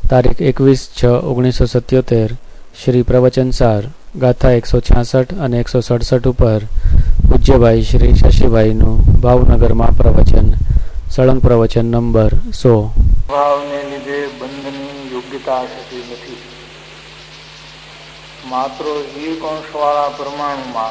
તારીખ 21/6/1977 શ્રી પ્રવચનસાર ગાથા 166 અને 167 ઉપર પૂજ્યભાઈ શ્રી શશીભાઈનું ભાવનગરમાં પ્રવચન. સળંગ પ્રવચન નંબર 100. ભાવને લીધે બંધની યોગ્યતા થતી નથી. માત્ર એક અંશવાળા પરમાણુમાં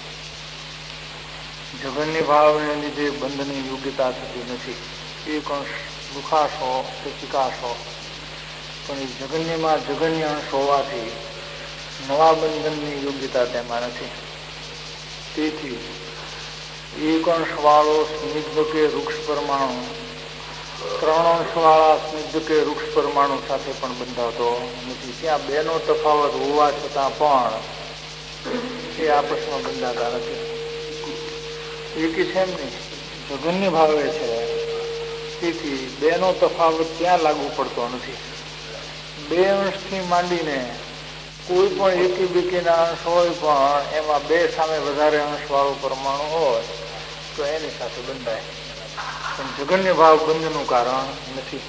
જગન્ય ભાવને લીધે બંધની યોગ્યતા થતી નથી. એક અંશ દુખાશો કે ચિકાશો, પણ એ જગન્યમાં જગન્ય અંશ હોવાથી નવા બંધનની યોગ્યતા તેમાં નથી. તેથી એક અંશવાળો સ્નિગ્ધ કે વૃક્ષ પરમાણુ 3 અંશવાળા સ્નિગ્ધ કે વૃક્ષ પરમાણુ સાથે પણ બંધાતો નથી. ત્યાં બેનો તફાવત હોવા છતાં પણ એ આપસમાં બંધાતા નથી. એકી છે એમ નહીં, જગન્ય ભાવે છે. તેથી બેનો તફાવત ત્યાં લાગુ પડતો નથી. બે અંશથી માંડીને કોઈ પણ એકી બેકીના અંશ હોય, પણ એમાં બે સામે વધારે અંશવાળો પરમાણુ હોય તો એની સાથે બંધાય. પણ જગન્ય ભાવ બંધનું કારણ નથી.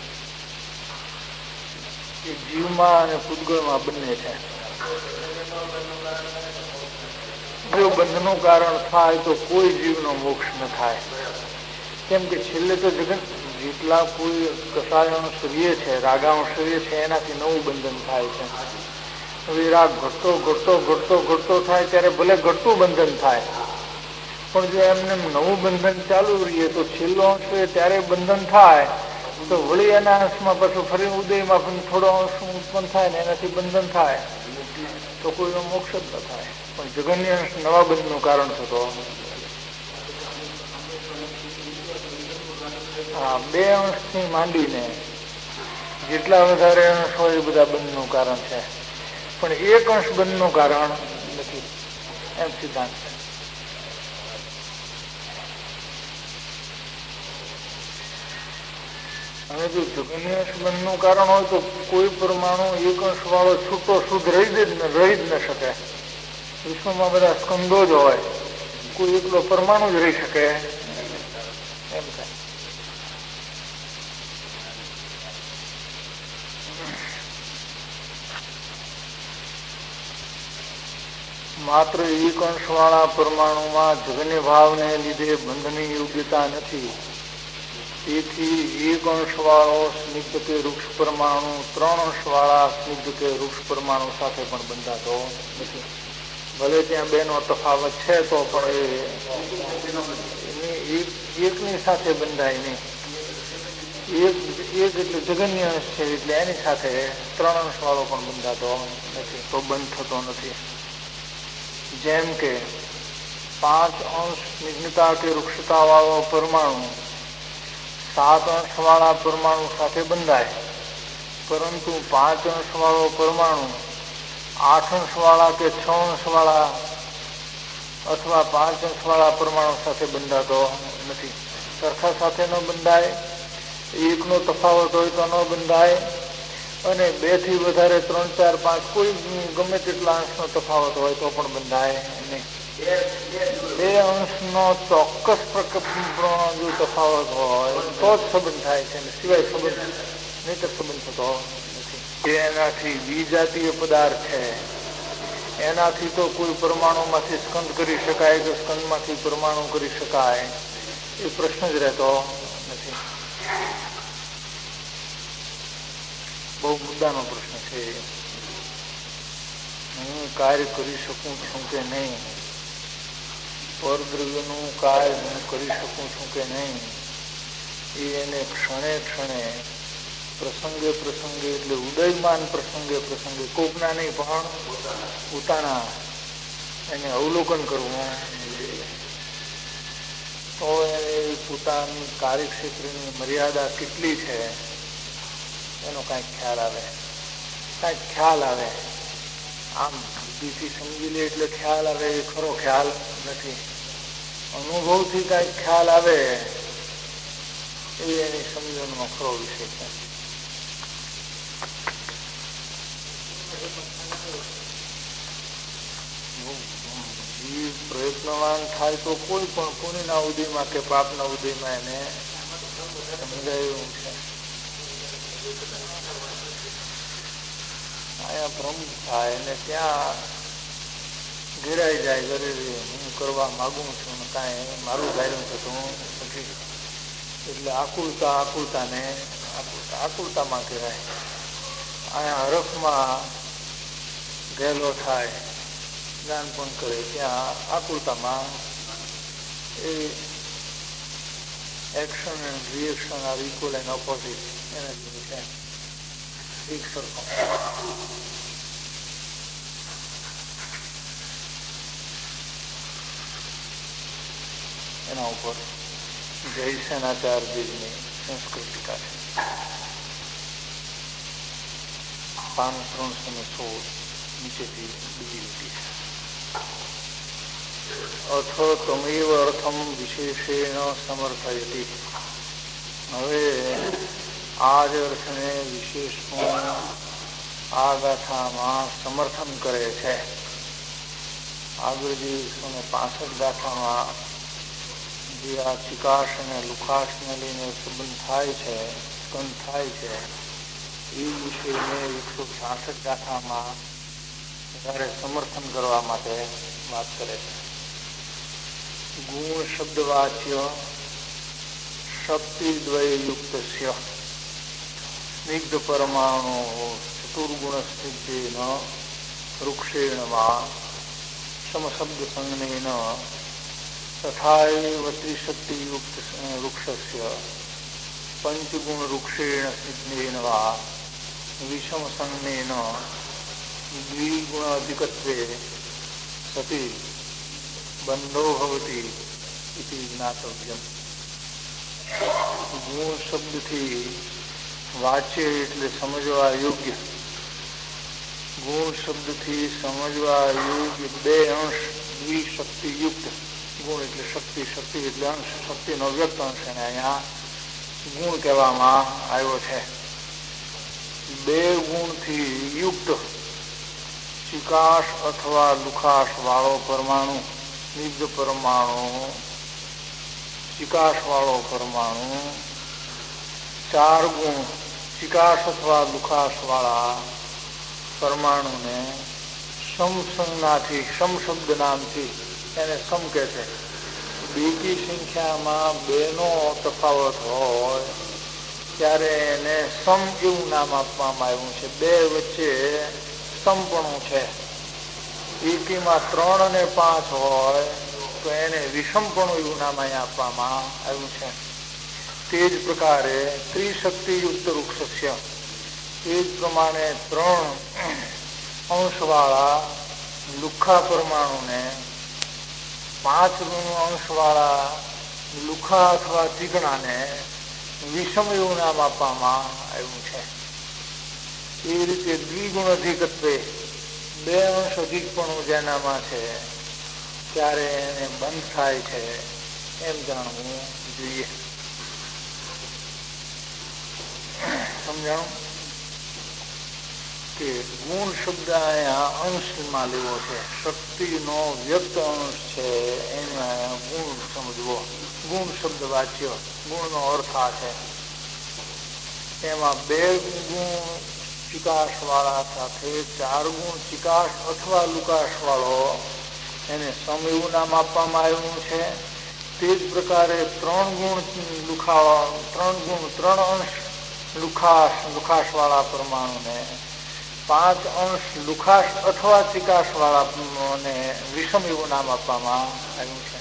એ જીવમાં અને પૂતગળમાં બંને છે. જો બંધનું કારણ થાય તો કોઈ જીવનો મોક્ષ ન થાય. કેમ કે છેલ્લે તો જેટલા કોઈ કસાયણ શરીર છે, રાગાંશ શરીર છે, એનાથી નવું બંધન થાય છે. હવે રાગ ઘટતો ઘટતો ઘટતો ઘટતો થાય ત્યારે ભલે ઘટતું બંધન થાય, પણ જો એમને નવું બંધન ચાલુ રહીએ તો છેલ્લો અંશ ત્યારે બંધન થાય તો વળી એના અંશમાં પાછું ફરી ઉદયમાં પણ થોડો અંશ ઉત્પન્ન થાય ને એનાથી બંધન થાય તો કોઈનો મોક્ષ જ ન થાય. પણ જગન્ય અંશ નવા બંધનું કારણ થતો. હા, બે અંશથી માંડીને જેટલા વધારે અંશ હોય એ બધા બંધનું કારણ છે, પણ એક અંશ બંધનું કારણ નથી, એમ સિદ્ધાંત છે. હવે જો જગન્ય અંશ બંધનું કારણ હોય તો કોઈ પરમાણુ એક અંશ વાળો છૂટો શુદ્ધ રહી જ ન શકે. વિશ્વમાં બધા સ્કંદો જ હોય, કોઈ એકલો પરમાણુ જ રહી શકે એમ થાય. માત્ર એક અંશવાળા પરમાણુમાં જગન્ય ભાવને લીધે બંધની યોગ્યતા નથી. તેથી એક અંશવાળો સ્નિગ્ધ કે વૃક્ષ પરમાણુ 3 અંશવાળા સ્નિગ્ધ કે વૃક્ષ પરમાણુ સાથે પણ બંધાતો નથી. ભલે ત્યાં બેનો તફાવત છે તો પણ એ એકની સાથે બંધાય નહીં. એક એટલે જગન્ય અંશ છે એટલે એની સાથે 3 અંશવાળો પણ બંધાતો નથી, તો બંધ થતો નથી. જેમ કે 5 અંશ સ્નિગ્ધતા કે વૃક્ષતા વાળો પરમાણુ 7 અંશવાળા પરમાણુ સાથે બંધાય, પરંતુ 5 અંશવાળો પરમાણુ 8 અંશવાળા કે 6 અંશવાળા અથવા 5 અંશવાળા પરમાણુ સાથે બંધાતો નથી. સરખા સાથે ન બંધાય, એકનો તફાવત હોય તો ન બંધાય, અને 2 થી વધારે 3, 4, 5 કોઈ ગમે તેટલા અંશનો તફાવત હોય તો પણ બંધાય નહીં. 2 અંશનો ચોક્કસ જો તફાવત હોય તો જ સંબંધ થાય છે, સિવાય સંબંધ નહીતર સંબંધ થતો નથી. એનાથી વિજાતીય પદાર્થ છે, એનાથી તો કોઈ પરમાણુમાંથી સ્કંદ કરી શકાય કે સ્કંદમાંથી પરમાણુ કરી શકાય એ પ્રશ્ન જ રહેતો નથી. બહુ મુદ્દાનો પ્રશ્ન છે. હું કાર્ય કરી શકું છું કે નહીં, પરદ્રવ્યનું કાર્ય હું કરી શકું છું કે નહીં, એને ક્ષણે ક્ષણે પ્રસંગે પ્રસંગે એટલે ઉદયમાન પ્રસંગે પ્રસંગે કોકના નહીં પણ પોતાના એને અવલોકન કરવું, તો એ પોતાની કાર્યક્ષેત્રની મર્યાદા કેટલી છે એનો કાંઈક ખ્યાલ આવે. આમ બુદ્ધિથી સમજી લે એટલે ખ્યાલ આવે એ ખરો ખ્યાલ નથી. અનુભવથી કાંઈક ખ્યાલ આવે એ એની સમજણનો ખરો વિષય છે. જીવ પ્રયત્નવાન થાય તો કોઈ પણ પુણ્યના ઉદયમાં કે પાપના ઉદયમાં એને સમજાયું છે. અહીંયા પ્રમુખ થાય ને ત્યાં ઘેરાઈ જાય કરે હું કરવા માગું છું ને કાંઈ મારું ધાર્યું છે તો હું પછી એટલે આકુલતામાં ઘેરાય. અહીંયા હરખમાં ગયેલો થાય જ્ઞાન પણ કરે ત્યાં આકુલતામાં એ action and reaction are equal and opposite એના જેવું છે એક સરખો. એના ઉપર જયસેનાચાર્યજીની સંસ્કૃતિકા છે. 316 નીચેથી બીજી લીટી છે. અથ તમેવ અર્થમ વિશેષેણ સમર્થયતિ. હવે આ જ અર્થને વિશેષનું આ ગાથામાં સમર્થન કરે છે. આગળ જે 165 ગાથામાં જે આ ચિકાશ અને લુખાશને લઈને સંબંધ થાય છે, સ્કંદ થાય છે, એ વિષયને 166 ગાથામાં વધારે સમર્થન કરવા માટે વાત કરે છે. ગુણ શબ્દવાચ્ય શક્તિદ્વયયુક્ત સ્નિગ્ધ પરમાણુ ચતુર્ગુણ સ્નિગ્ધેન વૃક્ષેણ વા સમશબ્દ સંજ્ઞેન તથા ત્રિશક્તિયુક્ત વૃક્ષસ્ય પંચગુણ વૃક્ષેણ સ્નિગ્ધેન વા વિષમ સંજ્ઞેન દ્વિગુણ અધિકત્વે સતી બંધો ભવતી ઇતિ જ્ઞાતવ્યમ. ગુણ શબ્દથી વાચ્ય એટલે સમજવા યોગ્ય. ગુણ શબ્દથી સમજવા યોગ્ય બે અંશ દ્વિશક્તિયુક્ત. ગુણ એટલે શક્તિ, શક્તિ એટલે અંશ, શક્તિનો વ્યક્ત અંશ, અને અહીંયા ગુણ કહેવામાં આવ્યો છે. બે ગુણથી યુક્ત ચિકાશ અથવા લુખાશ વાળો પરમાણુ, સ્નિગ્ધ પરમાણુ, ચિકાશ વાળો પરમાણુ, 4 ગુણ ચિકાશ અથવા લુખાશ વાળા પરમાણુને સમસંજ્ઞાથી, સમ શબ્દ નામથી એને સમ કહે છે. બેકી સંખ્યામાં 2 નો તફાવત હોય ત્યારે એને સમ એવું નામ આપવામાં આવ્યું છે. 2 વચ્ચે સમપણું છે. એકીમાં 3 અને 5 હોય તો એને વિષમપણું એવું નામ અહીંયા આપવામાં આવ્યું છે. તે જ પ્રકારે ત્રિશક્તિયુક્ત વૃક્ષસ્ય, તે જ પ્રમાણે 3 અંશવાળા લુખા પરમાણુને 5 અંશવાળા લુખા અથવા ચીકણાને વિષમ એવું નામ આપવામાં આવ્યું છે. એ રીતે દ્વિગુણ અધિકત્વે 2 અંશ અધિકપણું જેનામાં છે ત્યારે એને બંધ થાય છે એમ જાણવું જોઈએ. સમજાણું કે ગુણ શબ્દ અહીંયા અંશમાં લેવો છે. શક્તિનો વ્યક્ત અંશ છે એને અહીંયા ગુણ સમજવો. ગુણ શબ્દ વાચ્ય, ગુણનો અર્થ આ છે. એમાં 2 ગુણ ચિકાશ વાળા સાથે 4 ગુણ ચિકાશ અથવા લુકાશ વાળો એને સમ એવું નામ આપવામાં આવ્યું છે. તે જ પ્રકારે 3 ગુણ લુખા, 3 અંશ લુખાશ વાળા પરમાણુને 5 અંશ લુખાશ અથવા ચિકાશ વાળાને વિષમ એવું નામ આપવામાં આવ્યું છે.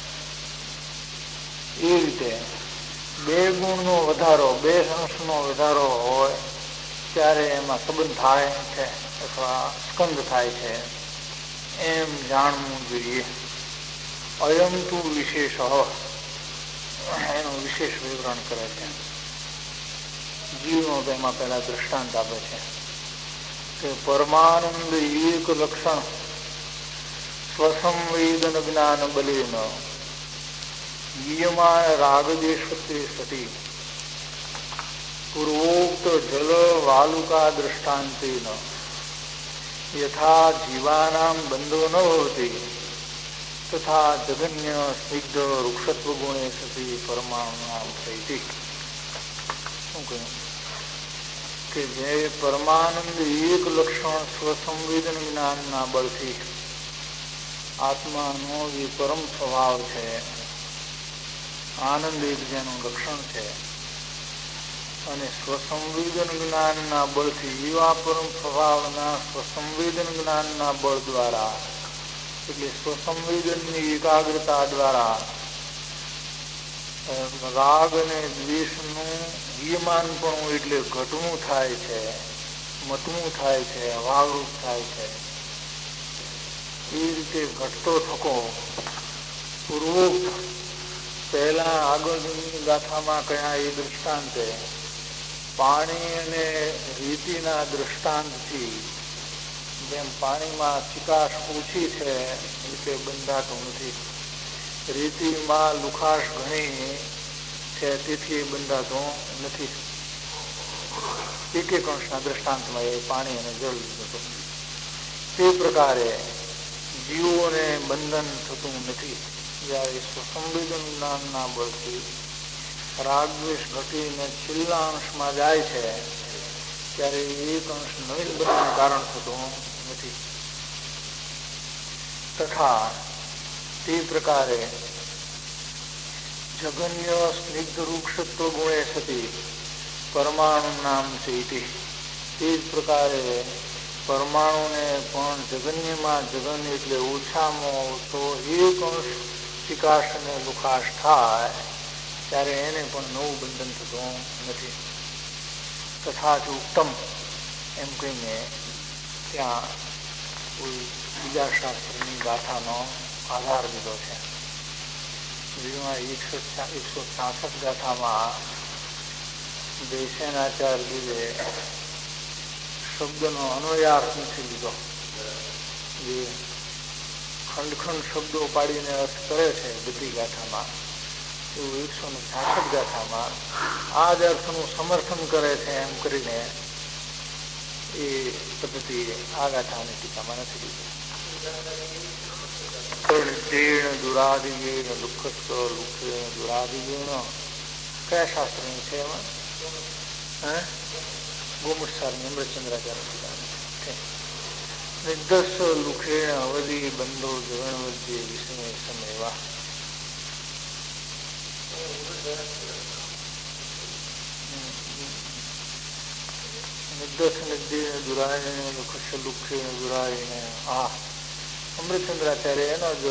એ રીતે 2 ગુણનો વધારો, 2 અંશનો વધારો હોય ત્યારે એમાં સંબંધ થાય છે અથવા સ્કંદ થાય છે એમ જાણવું જોઈએ. અયમ તુ વિશેષ, એનું વિશેષ વિવરણ કરે છે. જીવનો તેમાં પહેલા દ્રષ્ટાંત આપે છે કે પરમાનંદ એક લક્ષણ સ્વસંવેદન જ્ઞાન બલેન ગીયમાન રાગદેશતે સતી પૂર્વોક્ત જલ વાલુકા દ્રષ્ટાંતેન યથા જીવાનામ બંધો ન ભવતી તથા જગન્ય સ્નિગ્ધ વૃક્ષત્વ ગુણે સતી પરમાણુ નામ થઈતી. શું કહ્યું કે જે પરમાનંદ એક લક્ષણ સ્વસંવેદન જ્ઞાનના બળથી આત્માનો જે પરમ સ્વભાવ છે, આનંદ એક જેનું લક્ષણ છે, અને સ્વસંવેદન જ્ઞાનના બળથી એવા પરમ સ્વભાવના સ્વસંવેદન જ્ઞાનના બળ દ્વારા, એટલે સ્વસંવેદનની એકાગ્રતા દ્વારા રાગ અને દ્વેષનું વિયમાનપણું એટલે ઘટવું થાય છે, મટવું થાય છે, અભાવરૂપ થાય છે. એ રીતે ઘટતો થકો પૂર્વોક્ત પહેલા આગળની ગાથામાં કયા એ દૃષ્ટાંતે પાણી અને રેતીના દૃષ્ટાંતથી જેમ પાણીમાં ચિકાશ ઓછી છે એટલે બંધાતું નથી, રેતીમાં લુખાશ ઘણી છે તેથી બંધાતું નથી. એક અંશના દ્રષ્ટાંતમાં એ પાણી અને જળ લીધું. તે પ્રકારે જીવોને બંધન થતું નથી. જ્યારે સ્વસંવેદન જ્ઞાનના બળથી રાગદ્વેષ ઘટીને છેલ્લા અંશમાં જાય છે ત્યારે એક અંશ નવીન બનવાનું કારણ થતું નથી. તથા તે પ્રકારે જગન્ય સ્નિગ્ધ વૃક્ષત્વ ગુણે સતી પરમાણુ નામ છે. તે જ પ્રકારે પરમાણુને પણ જગન્યમાં જગન્ય એટલે ઓછામાં ઓછો એક અંશ ચિકાશ અને લુખાશ થાય ત્યારે એને પણ નવું બંધન થતું નથી. તથા જ ઉત્તમ એમ કહીને ત્યાં કોઈ બીજા શાસ્ત્રની ગાથાનો આધાર લીધો છે. 166 ગાથામાં દેશેનાચાર્યજીએ શબ્દનો અન્વયાર્થ નથી લીધો. જે ખંડ ખંડ શબ્દો પાડીને અર્થ કરે છે બધી ગાથામાં, એવું 166 ગાથામાં આ જ અર્થનું સમર્થન કરે છે એમ કરીને એ પદ્ધતિ આ ગાથાની ટીકામાં નથી લીધી. કર્ણિર્દેણ દુરાદિગેણ દુઃખસ્થ લુખેણ દુરાદિગેણ કયા શાસ્ત્રની છે એમાં? ગોમુટસારની અમૃતચંદ્રાચાર્ય નિર્દસ લુખેણ અવધિ બંધો જગણ વચ્ચે વિસ્મય સમયવા. નિર્દસ નિર્દેણ દુરાયણ દુઃખસ્થ લુખેણ દુરાયણ. હા, અમૃતચંદ્રાચાર્ય એનો જ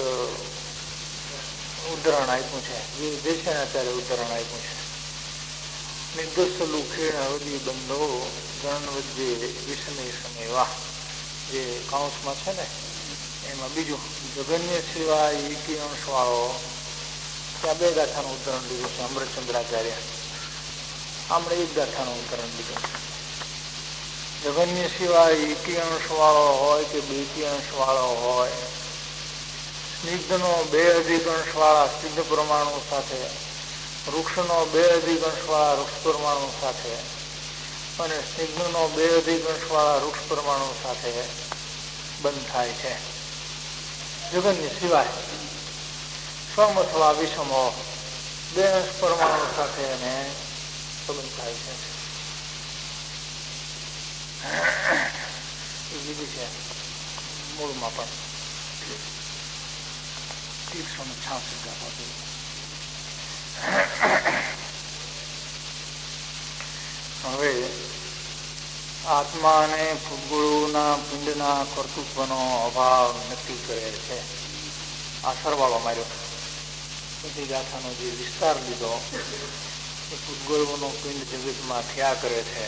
ઉદાહરણ આપ્યું છે, જે દેશેનાચાર્ય ઉદાહરણ આપ્યું છે. નિર્દસ લુખેણ અવધિ બંધો જણ વચ્ચે વિસ્મય સમયવા, જે કાઉન્સમાં છે ને એમાં બીજું જગન્ય સિવાય એકી અંશ વાળો, ત્યાં 2 ગાથાનું ઉદાહરણ લીધું છે અમૃતચંદ્રાચાર્ય. આપણે 1 ગાથાનું ઉદાહરણ લીધું. જગન્ય સિવાય એકી અંશ વાળો હોય કે બેકી અંશ વાળો હોય, સ્નિગ્ધનો 2 અધિક અંશ વાળા સ્નિગ્ધ પરમાણુ સાથે, વૃક્ષનો 2 અધિક અંશ વાળા વૃક્ષ પરમાણુ સાથે અને સ્નિગ્ધનો 2 અધિક અંશ વાળા વૃક્ષ પરમાણુ સાથે બંધ થાય છે. જગન્ય સિવાય સમ અથવા વિષમો 2 અંશ પરમાણુ સાથે એને સંબંધ થાય છે. એ વિધિ છે મૂળમાં પણ 166 ગાથા. હવે આત્માને ભૂગોળોના પિંડના કર્તૃત્વનો અભાવ નક્કી કરે છે. આ સરવાળો માર્યો. બધી ગાથાનો જે વિસ્તાર લીધો એ ભૂગોળોનો પિંડ જગતમાં થયા કરે છે.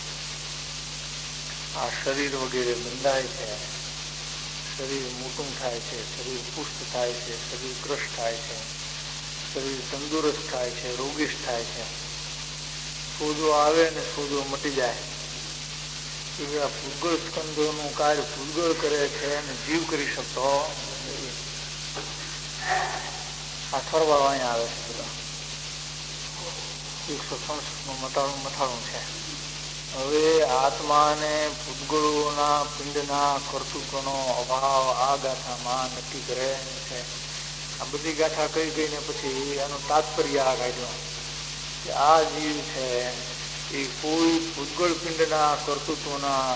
આ શરીર વગેરે બંધાય છે, શરીર મોટું થાય છે, શરીર પુષ્ટ થાય છે, શરીર કૃષ્ટ થાય છે, શરીર તંદુરસ્ત થાય છે, રોગીશ થાય છે, સોજો આવે ને સોજો મટી જાય. એવા ભૂગોળ સ્કંદોનું કાર્ય ભૂગોળ કરે છે અને જીવ કરી શકતો નથી. આ સરવાળો અહીંયા આવે છે. બધા 166 મથાળું છે. હવે આત્માને ભૂતગળોના પિંડના કર્તૃત્વનો અભાવ આ ગાથામાં નક્કી કરે છે. આ બધી ગાથા કહી ગઈને પછી એનું તાત્પર્ય આ કાઢ્યું કે આ જીવ છે એ કોઈ ભૂતગળ પિંડના કર્તૃત્વના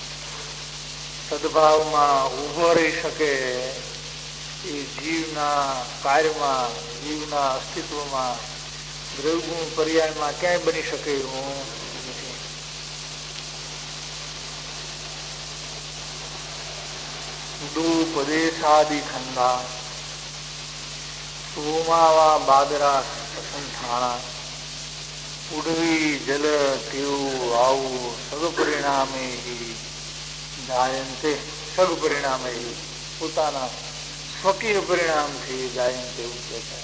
સદભાવમાં ઉભો રહી શકે એ જીવના કાર્યમાં, જીવના અસ્તિત્વમાં, દ્રવગુણ પર્યાયમાં ક્યાંય બની શકે એવું નથી. દુપદેશાદિ ખંડા સોમાવા બાદરા સંથાણા ઉડવી જલ તેવું આવું સગપરિણામે જાયંતે, સગપરિણામે પોતાના સ્વકીય પરિણામથી જાયંતે એવું કહે છે.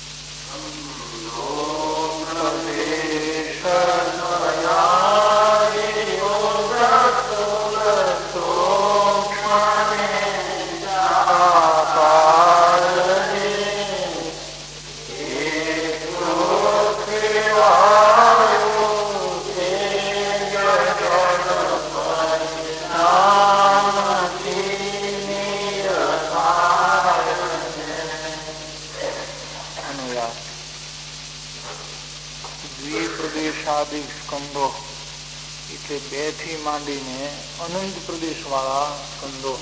સ્કંદો એટલે 2 થી માંડીને અનંત પ્રદેશ વાળા સ્કંદો.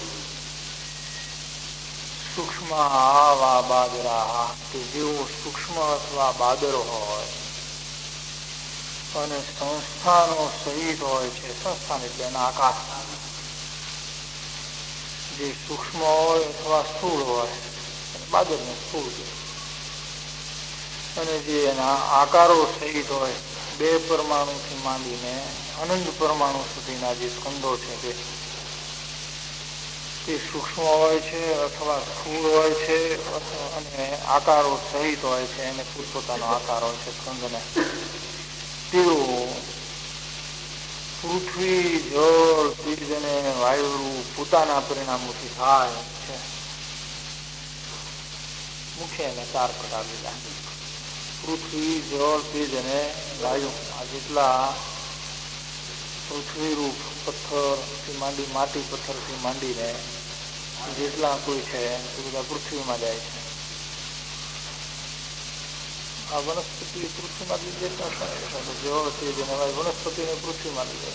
સૂક્ષ્મ આવા બાદરા કે જેવો સૂક્ષ્મ અથવા બાદરો હોય અને સંસ્થાનો સહિત હોય છે. સંસ્થાન એટલે એના આકાર જે સૂક્ષ્મ હોય અથવા સ્થૂળ હોય, બાદરને સ્થૂળ છે, અને જે એના આકારો સહિત હોય 2 પરમાણુથી માંડીને અનંત પરમાણુ સુધીના જે સ્કંદો છે તે સૂક્ષ્મ હોય છે અથવા સ્થૂળ હોય છે અને આકારો સહિત હોય છે. એને પોતપોતાનો આકાર હોય છે સ્કંદને. તેઓ પૃથ્વી, જળ, તેજ અને વાયુ પોતાના પરિણામોથી થાય છે. મુખ્ય એને 4 પ્રકાર લીધા: પૃથ્વી, જળ, તેજ અને વાયુ. આ જેટલા પૃથ્વી રૂપ પથ્થરથી માંડી, માટી પથ્થરથી માંડીને જેટલા કોઈ છે એ બધા પૃથ્વીમાં જાય છે. આ વનસ્પતિ પૃથ્વીમાં લીધે જળ, તેજ અને વાયુ વનસ્પતિને પૃથ્વીમાં લીધે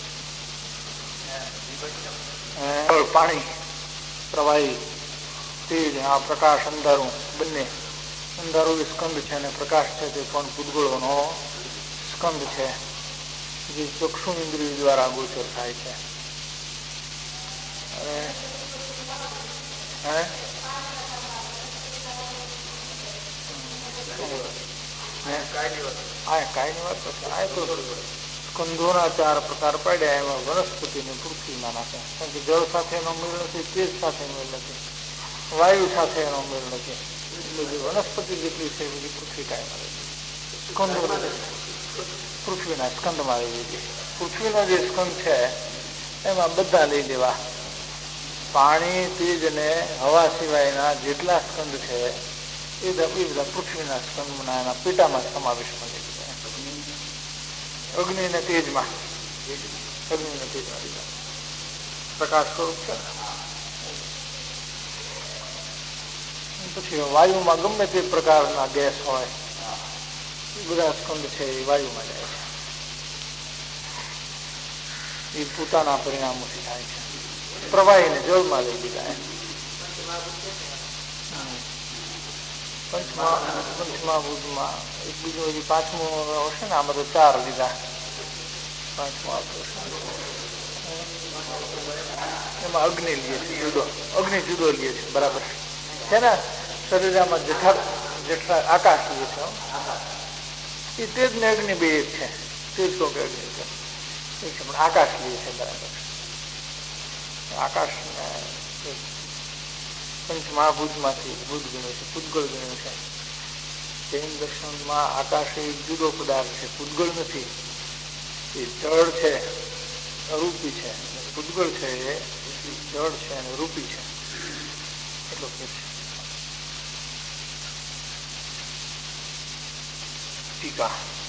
છે. પાણી પ્રવાહી, તેજ, આ પ્રકાશ અંધારું, બંને. અંધારું એ સ્કંદ છે અને પ્રકાશ છે તે પણ પૂતગળોનો સ્કંદ છે, જે ચક્ષુ ઇન્દ્રિય દ્વારા ગોચર થાય છે. કાયની વાત પછી આ તો સ્કંદોના 4 પ્રકાર પાડ્યા. એમાં વનસ્પતિને પૃથ્વીમાં નાખે, કારણ કે જળ સાથે એનો મેળ નથી, તેજ સાથે મેળ નથી, વાયુ સાથે એનો મેળ નથી. બધી વનસ્પતિ જેટલી છે બધી પૃથ્વી કાયમાં રહી, સ્કંદો પૃથ્વીના સ્કંદમાં રહી હતી. પૃથ્વીનો જે સ્કંદ છે એમાં બધા લઈ લેવા. પાણી, તેજ અને હવા સિવાયના જેટલા સ્કંદ છે એ બધા પૃથ્વીના સ્કંદના એના પેટામાં સમાવેશમાં લઈ લીધા. અગ્નિ અને તેજમાં, અગ્નિ અને તેજમાં લીધા. પ્રકાશ સ્વરૂપ છે. પછી વાયુમાં ગમે તે પ્રકારના ગેસ હોય એ બધા સ્કંદ છે એ વાયુમાં જાય છે. એ પોતાના પરિણામોથી થાય છે. પ્રવાહીને જળમાં લઈ લીધા. પંચમહાભૂતમાં એક બીજું હજી 5મું હશે ને. આમાં તો 4 લીધા. 5મું એમાં અગ્નિ લે છે, જુદો અગ્નિ જુદો લે છે, બરાબર છે ને. શરીરમાં જેઠા આકાશ લે છે એ તેજ ને અગ્નિ 2 એક છે. તેજ તો કે અગ્નિ છે પણ આકાશ લે છે, બરાબર. આકાશ પંચમહાભૂતમાંથી ભૂત ગણ્યું છે, પૂતગળ ગણ્યું છે. જૈન દર્શનમાં આકાશ એક જુદો પદાર્થ છે, પૂતગળ નથી. એ જળ છે, અરૂપી છે. પૂતગળ છે એ જળ છે અને રૂપી છે, એટલો કે છે. ટીકા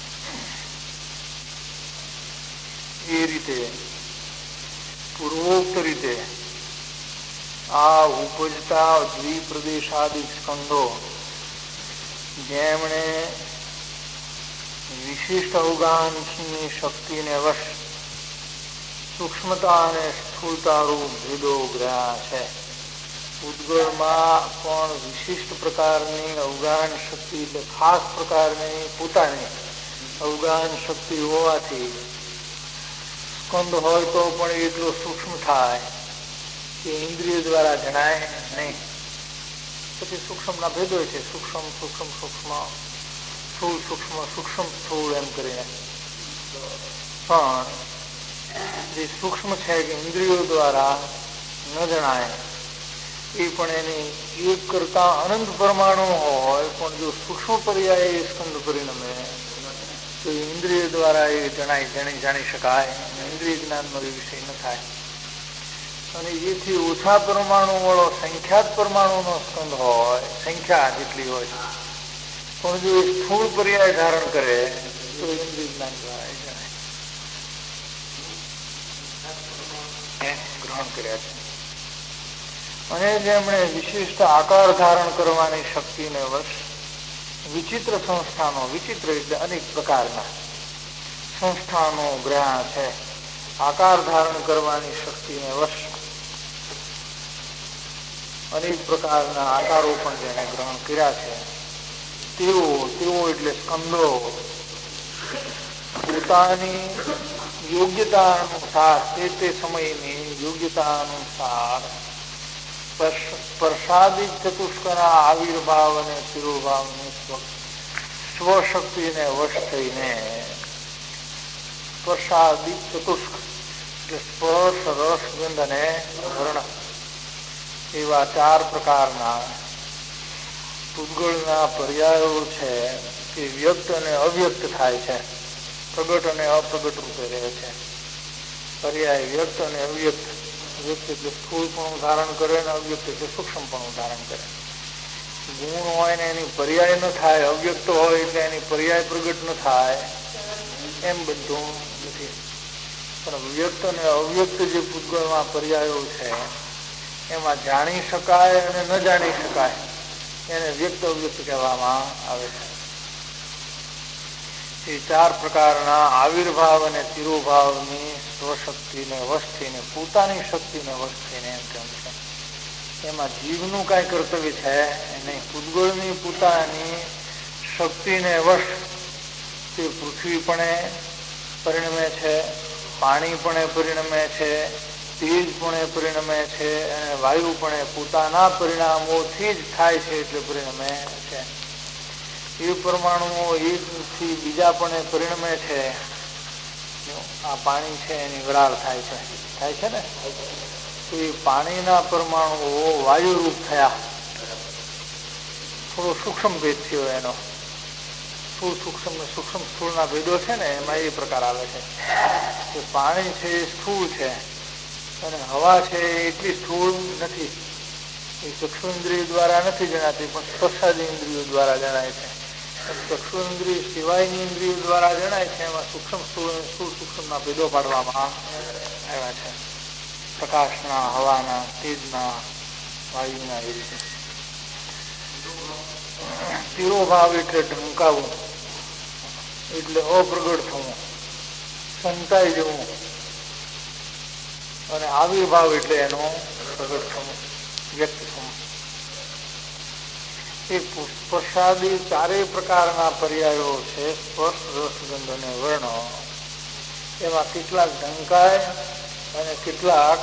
એ રીતે પૂર્વોક્ત રીતે આ ઉપજતા દ્વિપ્રદેશાદિક સ્કંદો જેમણે વિશિષ્ટ અવગાહની શક્તિને વશ સૂક્ષ્મતા અને સ્થૂળતા રૂપ ભેદો ગ્રહ્યા છે. ઉદ્ગળમાં પણ વિશિષ્ટ પ્રકારની અવગાહન શક્તિ, એટલે ખાસ પ્રકારની પોતાની અવગાહન શક્તિ હોવાથી સ્કંદ હોય તો પણ એટલો સૂક્ષ્મ થાય કે ઇન્દ્રિય દ્વારા જણાય નહીં. પછી સૂક્ષ્મના ભેદો છે, સૂક્ષ્મ સૂક્ષ્મ સૂક્ષ્મ સ્થૂળ સૂક્ષ્મ સૂક્ષ્મ સ્થૂળ એમ કરીને. પણ જે સૂક્ષ્મ છે કે ઇન્દ્રિયો દ્વારા ન જણાય એ પણ એની એક કરતા અનંત પરમાણુ હોય, પણ જો સૂક્ષ્મ પર્યાય એ સ્કંદ પરિણમે તો ઇન્દ્રિય દ્વારા એ જાણી શકાય, ઇન્દ્રિય જ્ઞાનનો એ વિષય ન થાય. અને એથી ઓછા પરમાણુ વાળો સંખ્યાત પરમાણુનો સ્કંદ હોય, સંખ્યા જેટલી હોય, પણ જો એ સ્થૂળ પર્યાય ધારણ કરે તો ઇન્દ્રિય જ્ઞાન દ્વારા એ જણાય. ગ્રહણ કર્યા છે. અને જેમણે વિશિષ્ટ આકાર ધારણ કરવાની શક્તિને વશ વિચિત્ર સંસ્થાનો, વિચિત્ર એટલે અનેક પ્રકારના સંસ્થાનો ગ્રહ્યા છે. આકાર ધારણ કરવાની શક્તિને વશ અનેક પ્રકારના આકારો પણ જેને ગ્રહણ કર્યા છે તેઓ એટલે સ્કંદો પોતાની યોગ્યતા અનુસાર, તે સમયની યોગ્યતા અનુસાર સ્પર્શાદિક ચતુષ્કના આવિર્ભાવ અને તિરોભાવની સ્વશક્તિને વશ થઈને, સ્પર્શાદિક ચતુષ્ક એટલે સ્પર્શ, રસ, ગંધ અને વર્ણ એવા 4 પ્રકારના પૂતગળના પર્યાયો છે તે વ્યક્ત અને અવ્યક્ત થાય છે, પ્રગટ અને અપ્રગટ રૂપે રહે છે. પર્યાય વ્યક્ત અને અવ્યક્ત. વ્યક્ત એટલે સ્થૂળપણું ધારણ કરે અને અવ્યક્ત એટલે સૂક્ષ્મપણું ધારણ કરે. ગુણ હોય ને એની પર્યાય ન થાય, અવ્યક્ત હોય એટલે એની પર્યાય પ્રગટ ન થાય, એમ બધું નથી. પણ વ્યક્ત અને અવ્યક્ત જે પૂતગળમાં પર્યાયો છે એમાં જાણી શકાય અને ન જાણી શકાય એને વ્યક્ત અવ્યક્ત કહેવામાં આવે છે. એ 4 પ્રકારના આવિર્ભાવ અને તિરોભાવની સ્વશક્તિને વશ થઈને, પોતાની શક્તિને વશ થઈને એમ કેમ છે. એમાં જીવનું કાંઈ કર્તવ્ય છે નહીં. પૂતગળની પોતાની શક્તિને વશ તે પૃથ્વી પણ પરિણમે છે, પાણી પણ પરિણમે છે, તેજ પણ પરિણમે છે, અને વાયુ પણ પોતાના પરિણામોથી જ થાય છે એટલે પરિણમે છે. એ પરમાણુઓ એકથી બીજા પણ પરિણમે છે. આ પાણી છે એની વરાળ થાય છે ને, તો એ પાણીના પરમાણુઓ વાયુરૂપ થયા. થોડો સૂક્ષ્મ ભેદ થયો એનો. સ્થૂળ સૂક્ષ્મ ને સૂક્ષ્મ સ્થૂળના ભેદો છે ને એમાં એ પ્રકાર આવે છે કે પાણી છે એ સ્થૂળ છે અને હવા છે એટલી સ્થૂળ નથી. એ ચક્ષુ ઇન્દ્રિય દ્વારા નથી જણાતી, પણ સ્પર્શાદી ઇન્દ્રિયો દ્વારા જણાય છે. ચક્ષુ ઇન્દ્રિય સિવાયની ઇન્દ્રિયો દ્વારા જણાય છે. એમાં સૂક્ષ્મ સ્થૂળ અને સ્થૂળ સૂક્ષ્મના ભેદો પાડવામાં આવ્યા છે. પ્રકાશના, હવાના, તેજના, વાયુના એ રીતે. તિરોભાવ એટલે ઢંકાવું, એટલે અપ્રગટ થવું, સંતાઈ જવું, અને આવિર્ભાવ એટલે એનો પ્રગટ થવું, વ્યક્ત થવું. એ સ્પર્શાદી 4 પ્રકારના પર્યાયો છે. સ્પર્શ, રસ, ગંધ અને વર્ણ. એમાં કેટલાક ઢંકાય અને કેટલાક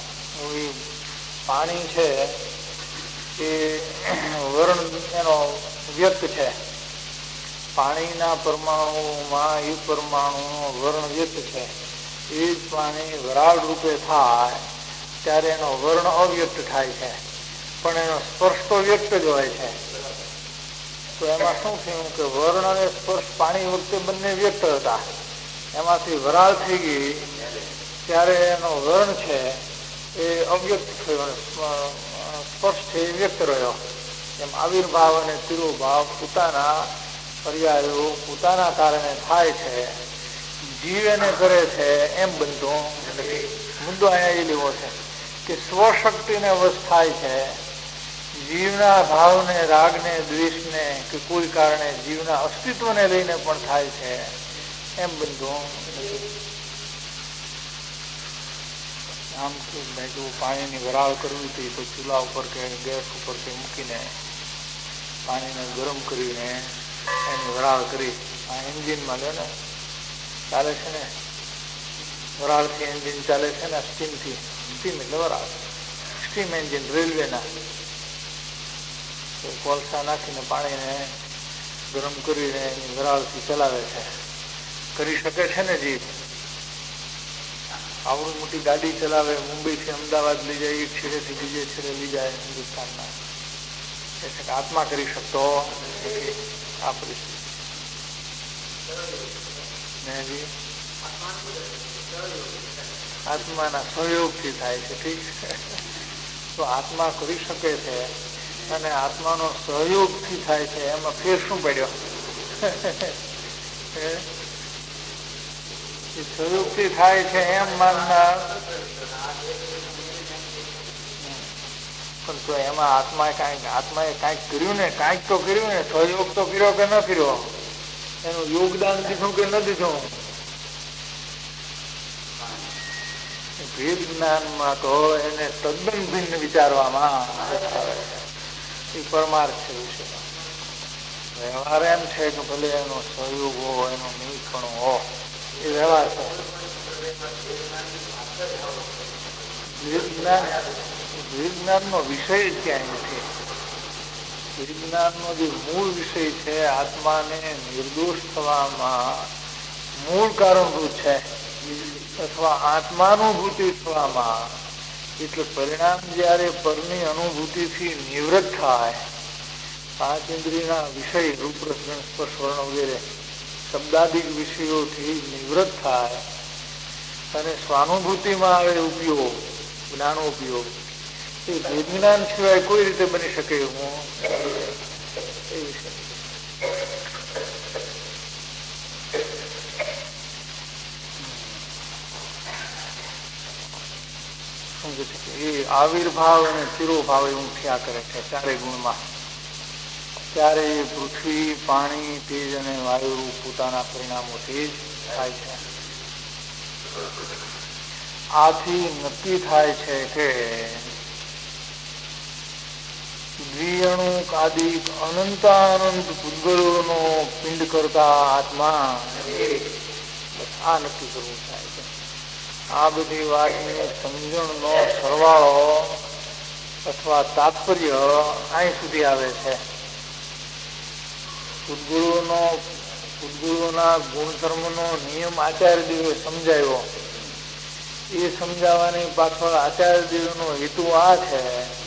પાણી છે એ વર્ણ એનો વ્યક્ત છે. પાણીના પરમાણુમાં એ પરમાણુનો વર્ણ વ્યક્ત છે. એ જ પાણી વરાળ રૂપે થાય ત્યારે એનો વર્ણ અવ્યક્ત થાય છે, પણ એનો સ્પર્શ તો વ્યક્ત જ હોય છે. તો એમાં શું થયું કે વર્ણ અને સ્પર્શ પાણી વખતે બંને વ્યક્ત હતા, એમાંથી વરાળ થઈ ગઈ ત્યારે એનો વર્ણ છે એ અવ્યક્ત થયો, સ્પર્શ છે એ વ્યક્ત રહ્યો. એમ આવિર્ભાવ અને તિરોભાવ પોતાના પર્યાયો પોતાના કારણે થાય છે. જીવ એને કરે છે એમ બનતું નથી. મુદ્દો અહીંયા એ લેવો છે કે સ્વશક્તિને વશ થાય છે જીવના ભાવને, રાગને, દ્વેષને કે કોઈ કારણે જીવના અસ્તિત્વને લઈને પણ થાય છે એમ બધું નથી. આમ કે જો પાણીની વરાળ કરવી હતી તો ચૂલા ઉપર કે ગેસ ઉપર કે મૂકીને પાણીને ગરમ કરીને એની વરાળ કરી. આ એન્જિનમાં લે ને ચાલે છે ને, વરાળથી એન્જિન ચાલે છે ને, સ્ટીમથી. સ્ટીમ એટલે વરાળ, સ્ટીમ એન્જિન રેલવેના. કોલસા નાખીને પાણીને ગરમ કરીને એની વરાળથી ચલાવે છે. કરી શકે છે ને જીવ. આવડી મોટી ગાડી ચલાવે, મુંબઈથી અમદાવાદ લઈ જાય, એક છેડેથી બીજે છેડે લઈ જાય હિન્દુસ્તાનના. એ છે કે આત્મા કરી શકતો નથી આ પરિસ્થિતિ. આત્માના સહયોગથી થાય છે. ઠીક છે, તો આત્મા કરી શકે છે અને આત્માનો સહયોગથી થાય છે, એમાં ફેર શું પડ્યો? સહયોગથી થાય છે એમ માનનાર, પણ તો એમાં આત્માએ કાંઈક કર્યું ને, કાંઈક તો કર્યું ને. સહયોગ તો કર્યો કે ન કર્યો? એનું યોગદાન દીધું કે ન દીધું? વેદ જ્ઞાનમાં તો એને તદ્દન ભિન્ન વિચારવામાં આવે છે. એ પરમાર્થ છે વિશે. વ્યવહાર એમ છે કે ભલે એનો સહયોગ હો, એનો નિરીક્ષણ હો, એ વ્યવહાર છે. વિજ્ઞાનનો વિષય જ ક્યાંય નથી. વિજ્ઞાનનો જે મૂળ વિષય છે, આત્માને નિર્દોષ થવામાં મૂળ કારણભૂત છે, અથવા આત્માનુભૂતિ થવામાં. એટલે પરિણામ જયારે પરની અનુભૂતિથી નિવૃત્ત થાય, પાંચ ઇન્દ્રિયના વિષય રૂપ, રસ, ગંધ, સ્પર્શ, વર્ણ વગેરે શબ્દાદિક વિષયોથી નિવૃત્ત થાય અને સ્વાનુભૂતિમાં આવે ઉપયોગ, જ્ઞાનોપયોગ, એ વિજ્ઞાન સિવાય કોઈ રીતે બની શકે એવું એ વિષય. એ આવિર્ભાવ અને તિરોભાવ એવું થયા કરે છે ચારે ગુણમાં. ત્યારે પૃથ્વી, પાણી, તેજ અને વાયુ પોતાના પરિણામોથી જ થાય છે. આથી નક્કી થાય છે કે દ્વિઅણુક આદિક અનંતાનંત પૂતગલોનો પિંડ કરતા આત્મા, આ નક્કી કરવું થાય છે. આ બધી વાતની સમજણનો સરવાળો અથવા તાત્પર્ય અહીં સુધી આવે છે. પૂતગલોના ગુણધર્મનો નિયમ આચાર્યદેવે સમજાવ્યો. એ સમજાવવાની પાછળ આચાર્યદેવનો હેતુ આ છે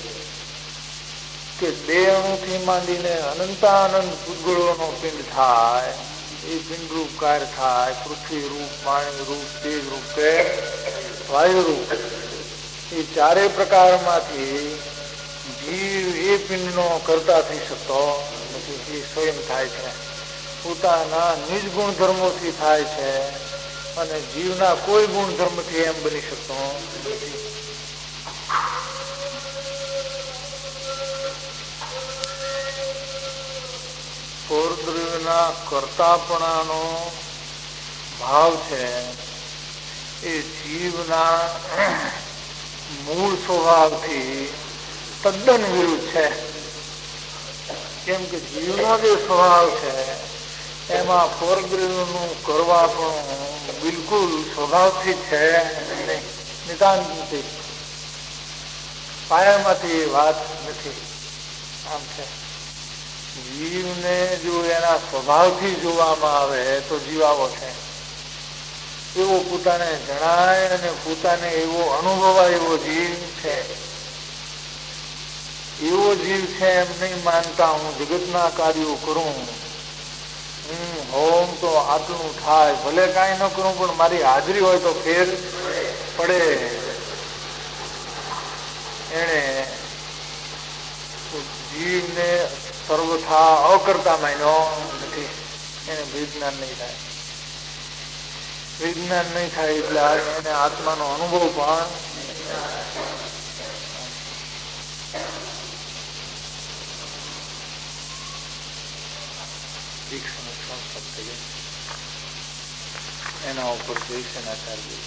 કે બે અણુથી માંડીને અનંતાનંદ પૂતગલોનો પિંડ થાય, એ પિંડ રૂપ કાર્ય થાય. પૃથ્વી રૂપ, પાણી રૂપ, તેજ રૂપ કે વાયુ રૂપ, એ ચારેય પ્રકારમાંથી જીવ એ પિંડનો કરતા થઈ શકતો નથી. એ સ્વયં થાય છે, પોતાના નિજ ગુણધર્મોથી થાય છે અને જીવના કોઈ ગુણધર્મથી એમ બની શકતો નથી. સ્વર્ગના કરતાપણાનો ભાવ છે એ જીવના મૂળ સ્વભાવથી તદ્દન વિરુદ્ધ છે. કેમ કે જીવનો જે સ્વભાવ છે એમાં સ્વર્ગનું કરવા પણ બિલકુલ સ્વભાવથી છે નહીં, નિતાંત નથી, પાયામાંથી વાત નથી. આમ છે, જીવને જો એના સ્વભાવથી જોવામાં આવે તો જીવ આવો છે, એવો પોતાને જણાય અને પોતાને એવો અનુભવાય એવો જીવ છે. એવો જીવ છે એમ નહીં માનતા હું જગતના કાર્યો કરું, હું હોમ તો આટલું થાય, ભલે કાંઈ ન કરું પણ મારી હાજરી હોય તો ફેર પડે. એને જીવને સર્વથા અકર્તા માન્યો નથી. એને વિજ્ઞાન નહીં થાય. વિજ્ઞાન નહીં થાય એટલે એને આત્માનો અનુભવ પણ એના ઉપર જયસેનાચાર્ય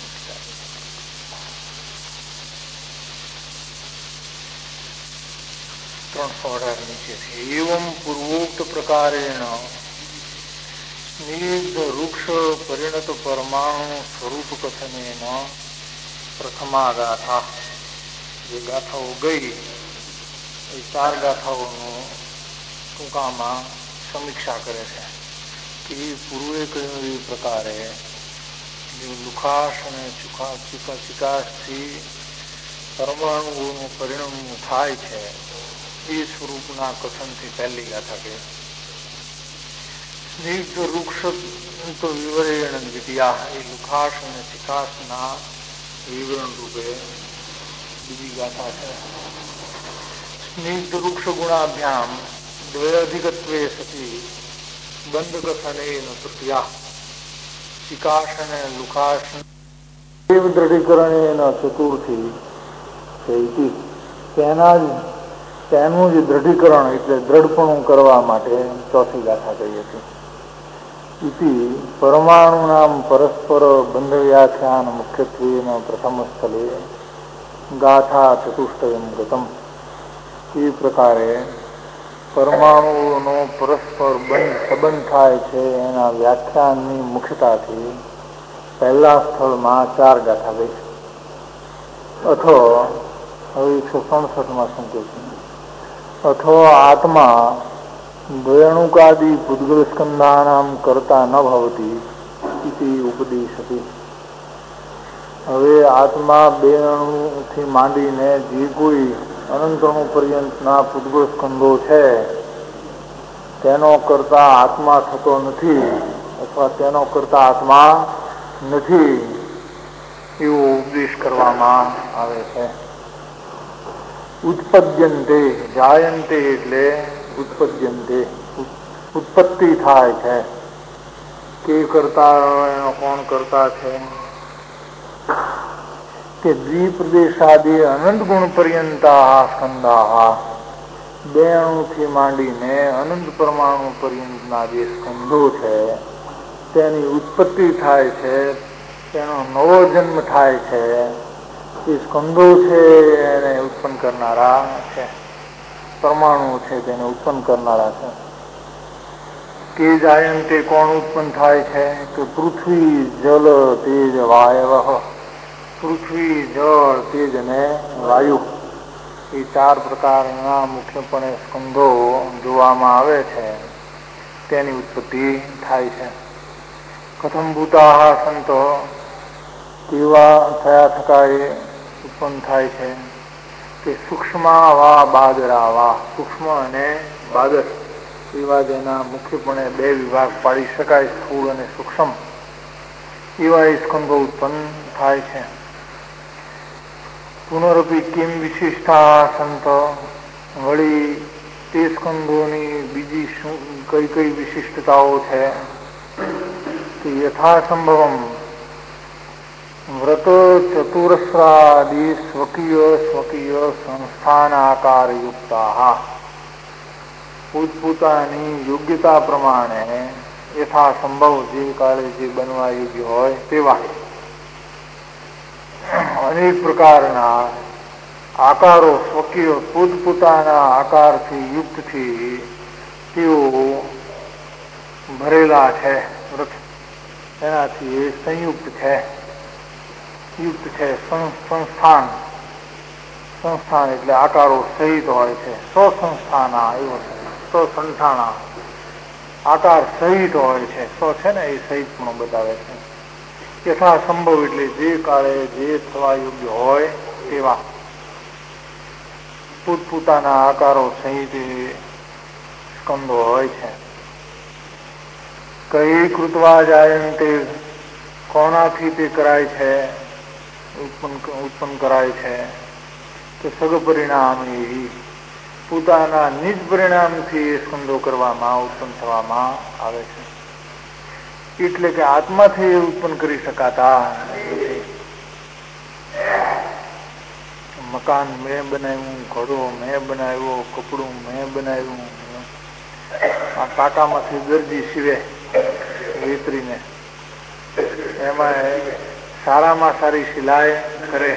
$318 નીચે છે. એવમ પૂર્વોક્ત પ્રકારેણ સ્નિગ્ધ વૃક્ષ પરિણત પરમાણુ સ્વરૂપ કથનેન પ્રથમા ગાથા, જે ગાથાઓ ગઈ એ 4 ગાથાઓનું ટૂંકામાં સમીક્ષા કરે છે કે પૂર્વે કહ્યું એ પ્રકારે લુખાશ અને ચિકાશથી પરમાણુઓનું પરિણામ થાય છે એ સ્વરૂપના કથનથી પહેલી ગાથા કહે. સ્નિગ્ધ વૃક્ષ વિવરેણ દ્વિતીયા, એ લુખાશ અને ચિકાશના વિવરણ રૂપે બીજી ગાથા છે. સ્નિગ્ધ વૃક્ષ ગુણાભ્યામ દ્વયધિકત્વે સતી બંધ કથનેન તૃતીયા, ચિકાશ અને લુખાશ દ્રઢીકરણેન ચતુર્થી તેનું જ દ્રઢીકરણ એટલે દ્રઢપણું કરવા માટે ચોથી ગાથા કહી હતી. ઇતિ પરમાણુનામ પરસ્પર બંધ વ્યાખ્યાન મુખ્યત્વેન પ્રથમ સ્થલે ગાથા ચતુષ્ટયમ ગતમ. એ પ્રકારે પરમાણુઓનો પરસ્પર સંબંધ થાય છે એના વ્યાખ્યાનની મુખ્યતાથી પહેલા સ્થળમાં 4 ગાથા ગઈ. અથો હવે 167માં શું કહે છે? અથો આત્મા દ્વયણુકાદિ પૂદ્ગલ સ્કંધાનામ કરતા ન ભવતી ઇતિ ઉપદેશતી. હવે આત્મા 2 અણુથી માંડીને જે કોઈ અનંત અણુ પર્યંતના પૂદ્ગલ સ્કંધો છે તેનો કરતા આત્મા થતો નથી અથવા તેનો કરતા આત્મા નથી એવો ઉપદેશ કરવામાં આવે છે. ઉત્પદ્યંતે, જાયંતે એટલે ઉત્પદ્યંતે, ઉત્પત્તિ થાય છે. કે કરતા એનો કોણ કરતા છે કે દ્વિપ્રદેશાદિ અનંત ગુણ પર્યંતા સ્કંધા, 2 અણુથી માંડીને અનંત પરમાણુ પર્યંતના જે સ્કંધો છે તેની ઉત્પત્તિ થાય છે, તેનો નવો જન્મ થાય છે. એ સ્કંધો છે એને ઉત્પન્ન કરનારા છે, પરમાણુ છે તેને ઉત્પન્ન કરનારા છે. કે જાયંતે કોણ ઉત્પન્ન થાય છે કે પૃથ્વી જલ તેજ વાયવ, પૃથ્વી જળ તેજ અને વાયુ એ 4 પ્રકારના મુખ્યપણે સ્કંધો જોવામાં આવે છે તેની ઉત્પત્તિ થાય છે. કથમ ભૂતા સંતો, કેવા થયા થકા એ ઉત્પન્ન થાય છે કે સૂક્ષ્મા વા બાદરા વા, સૂક્ષ્મ અને બાદર એવા જેના મુખ્યપણે 2 વિભાગ પાડી શકાય, સ્થૂળ અને સૂક્ષ્મ, એવા એ સ્કંધો ઉત્પન્ન થાય છે. પુનરપી કિમ વિશિષ્ટા સંત, વળી તે સ્કંધોની બીજી કઈ વિશિષ્ટતાઓ છે કે યથાસંભવમ વ્રત ચતુરસ્રાદિ સ્વકીય સંસ્થાનાકાર યુક્તા, પોતપોતાની યોગ્યતા પ્રમાણે યથાસંભવ જે કાળે જે બનવા યોગ્ય હોય તેવા અનેક પ્રકારના આકારો, સ્વકીય પોતપોતાના આકારથી યુક્તથી તેઓ ભરેલા છે. વ્રત એનાથી એ સંયુક્ત છે, યુક્ત છે. સંસ્થાન એટલે આકારો સહિત હોય છે. સ્વસંસ્થાના એવો છે, સ્વસંસ્થાના આકાર સહિત હોય છે. સ્વ છે ને એ સહિત પણ બતાવે છે. યથાસંભવ એટલે જે કાળે જે થવા યોગ્ય હોય તેવા પોતપોતાના આકારો સહિત સ્કંદો હોય છે. કઈ કૃતવા જાયંતે, કોનાથી તે કરાય છે, ઉત્પન્ન કરાય છે કે સગ પરિણામી, પોતાના નિજ પરિણામથી એ સ્કંદો કરવામાં ઉત્પન્ન થવામાં આવે છે. એટલે કે આત્માથી ઉત્પન્ન કરી શકાતા નથી. મકાન મેં બનાવ્યું, ઘડો મેં બનાવ્યો, કપડું મેં બનાવ્યું, આ ટાંકામાંથી દરજી સીવે વેતરીને, એમાં સારામાં સારી સિલાઈ કરે,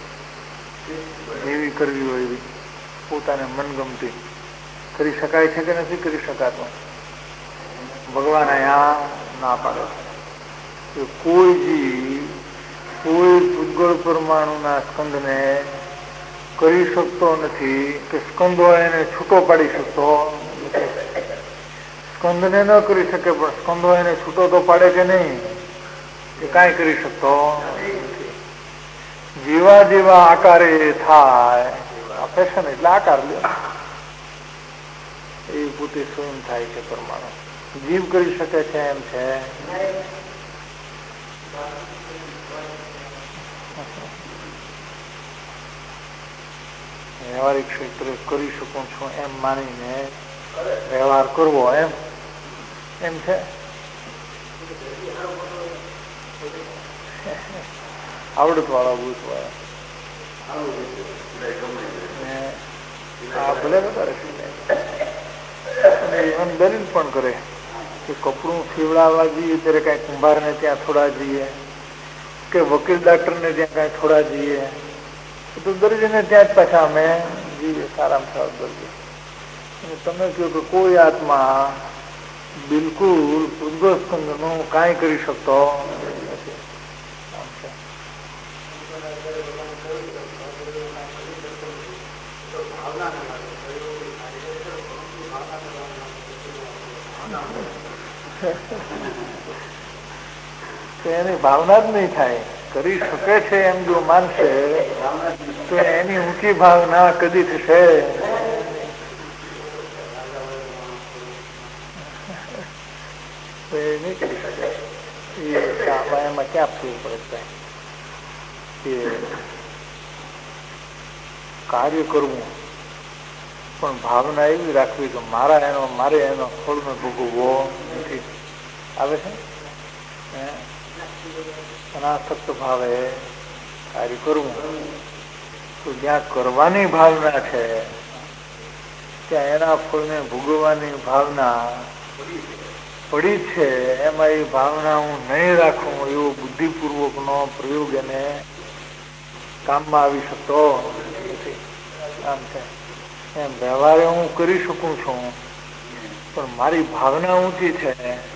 જેવી કરવી હોય એવી પોતાને મનગમતી કરી શકાય છે કે નથી કરી શકાતું? ભગવાન અહીંયા ના પાડે છે કે કોઈ પૂતગળ પરમાણુના સ્કંદને કરી શકતો નથી કે સ્કંદો એને છૂટો પાડી શકતો નથી. સ્કંદને ન કરી શકે પણ સ્કંદો એને છૂટો તો પાડે કે નહીં? એ કાંઈ કરી શકતો નથી. જેવા જેવા આકારે થાય, આ ફેશન એટલે આકાર લે, એ પોતે સ્વયં થાય છે પરમાણુ. જીવ કરી શકે છે એમ છે? વ્યવહારિક ક્ષેત્રે કરી શકું છું એમ માનીને વ્યવહાર કરવો એમ છે? આવડત વાળા ભૂત વાળા ભલે વધારે અને એમ દલીલ પણ કરે કે કપડું સીવડાવવા જઈએ ત્યારે કઈ કુંભારને ત્યાં થોડા જઈએ કે વકીલ ડોક્ટરને ત્યાં કઈ થોડા જઈએ, તો દરજીને ત્યાં જ પાછા અમે જઈએ, સારામાં સારા દરજી. અને તમે કહો કે કોઈ આત્મા બિલકુલ પૂર્વસ્કંદનું કાંઈ કરી શકતો નથી. એની ભાવના જ નહીં થાય. કરી શકે છે એમ જો માનશે તો એની ઊંચી ભાવના કદી થશે? નહીં કરી શકે. એમાં ક્યાં ફેર પડે કે કાર્ય કરવું પણ ભાવના એવી રાખવી કે મારે એનો ફળનો ભોગવવો નથી. આવે છે અનાસક્ત ભાવે કાર્ય કરવું, તો જ્યાં કરવાની ભાવના છે ત્યાં એના ફળને ભોગવવાની ભાવના પડી છે. એમાં એ ભાવના હું નહીં રાખું એવો બુદ્ધિપૂર્વકનો પ્રયોગ એને કામમાં આવી શકતો નથી. આમ છે એમ વ્યવહારે હું કરી શકું છું પણ મારી ભાવના ઊંચી છે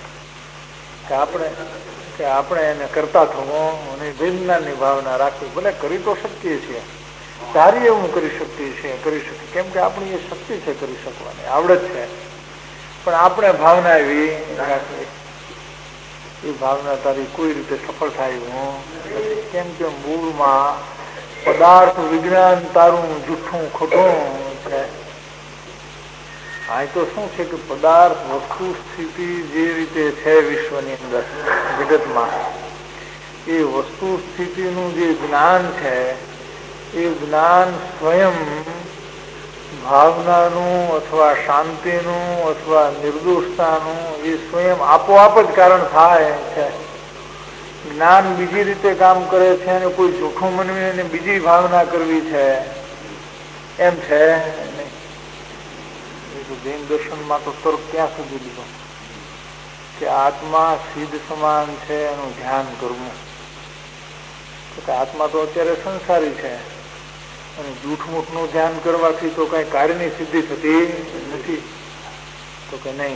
કે આપણે એને કરતા થવું અને વિજ્ઞાનની ભાવના રાખવી. ભલે કરી તો શકીએ છીએ, સારી એવું કરી શકીએ, કેમ કે આપણી એ શક્તિ છે કરી શકવાની, આવડત છે, પણ આપણે ભાવના એવી રાખવી. એ ભાવના તારી કોઈ રીતે સફળ થાય હું નથી. કેમ કે મૂળમાં પદાર્થ વિજ્ઞાન તારું જૂઠું ખોટું છે. આ તો શું છે કે પદાર્થ વસ્તુ સ્થિતિ જે રીતે છે વિશ્વની અંદર જગતમાં, એ વસ્તુ સ્થિતિનું જે જ્ઞાન છે એ જ્ઞાન સ્વયં ભાવનાનું અથવા શાંતિનું અથવા નિર્દોષતાનું એ સ્વયં આપોઆપ જ કારણ થાય છે. જ્ઞાન બીજી રીતે કામ કરે છે અને કોઈ જોખમ મનવી અને બીજી ભાવના કરવી છે એમ છે નહીં. જૈન દર્શનમાં તો તર્ક ક્યાં સુધી લીધો કે આત્મા સિદ્ધ સમાન છે એનું ધ્યાન કરવું. આત્મા તો અત્યારે સંસારી છે અને જૂઠ મૂઠનું ધ્યાન કરવાથી તો કઈ કાર્યની સિદ્ધિ થતી નથી. તો કે નહીં,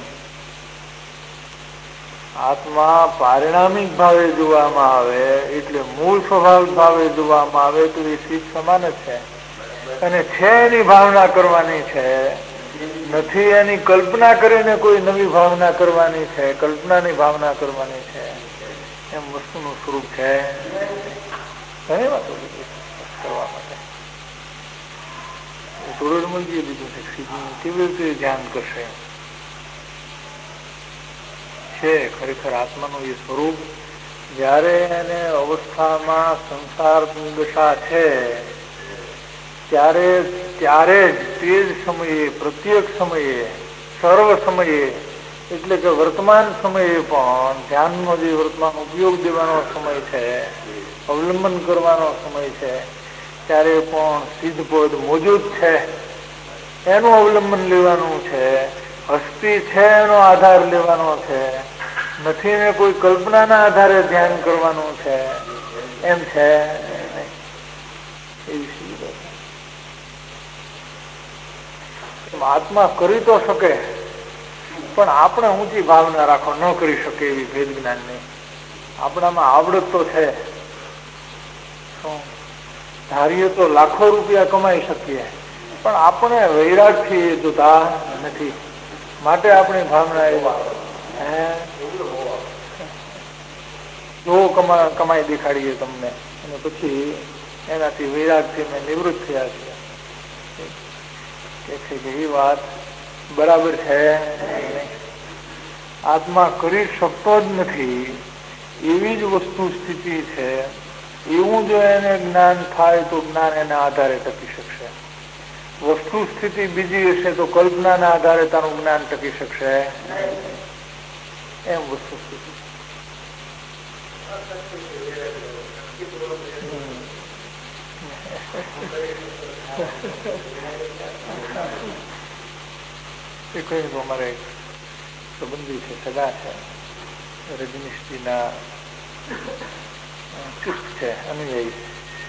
આત્મા પારિણામિક ભાવે જોવામાં આવે એટલે મૂળ સ્વભાવિક ભાવે જોવામાં આવે તો એ સિદ્ધ સમાન જ છે. અને છે એની ભાવના કરવાની છે, નથી એની કલ્પના કરીને કોઈ નવી ભાવના કરવાની છે, કલ્પનાની ભાવના કરવાની છે, એમ વસ્તુનું સ્વરૂપ છે. ઘણી વાતો કરવા માટે થોડું જ મળી લીધું છે. કેવી રીતે ધ્યાન કરશે છે ખરેખર આત્માનું એ સ્વરૂપ. જયારે એને અવસ્થામાં સંસાર દશા છે ત્યારે જ તે જ સમયે, પ્રત્યેક સમયે, સર્વ સમયે, એટલે કે વર્તમાન સમયે પણ ધ્યાનનો જે વર્તમાન ઉપયોગ દેવાનો સમય છે, અવલંબન કરવાનો સમય છે, ત્યારે પણ સિદ્ધ પદ મોજૂદ છે, એનું અવલંબન લેવાનું છે. હસ્તી છે એનો આધાર લેવાનો છે, નથી ને કોઈ કલ્પનાના આધારે ધ્યાન કરવાનું છે, એમ છે આત્મા કરી તો શકે, પણ આપણે ઊંચી ભાવના રાખો, ન કરી શકે એવી ભેદ જ્ઞાન નહીં. આપણામાં આવડત તો છે, ધારીએ તો લાખો રૂપિયા કમાઈ શકીએ, પણ આપણે વૈરાગથી જોતા નથી. માટે આપણી ભાવના જો કમાઈ દેખાડીએ તમને, અને પછી એનાથી વૈરાગથી મેં નિવૃત્ત થયા છે કે એ વાત બરાબર છે. આત્મા કરી શકતો જ નથી એવી જ વસ્તુ સ્થિતિ છે. એવું જો એને જ્ઞાન થાય તો જ્ઞાન એના આધારે ટકી શકશે. વસ્તુ સ્થિતિ બીજી હશે તો કલ્પનાના આધારે તારું જ્ઞાન ટકી શકશે એમ વસ્તુ સ્થિતિ. એ કહ્યું તો અમારે સંબંધી છે, સગા છે, રજનીશજીના ચુસ્ત છે, અનુયાયી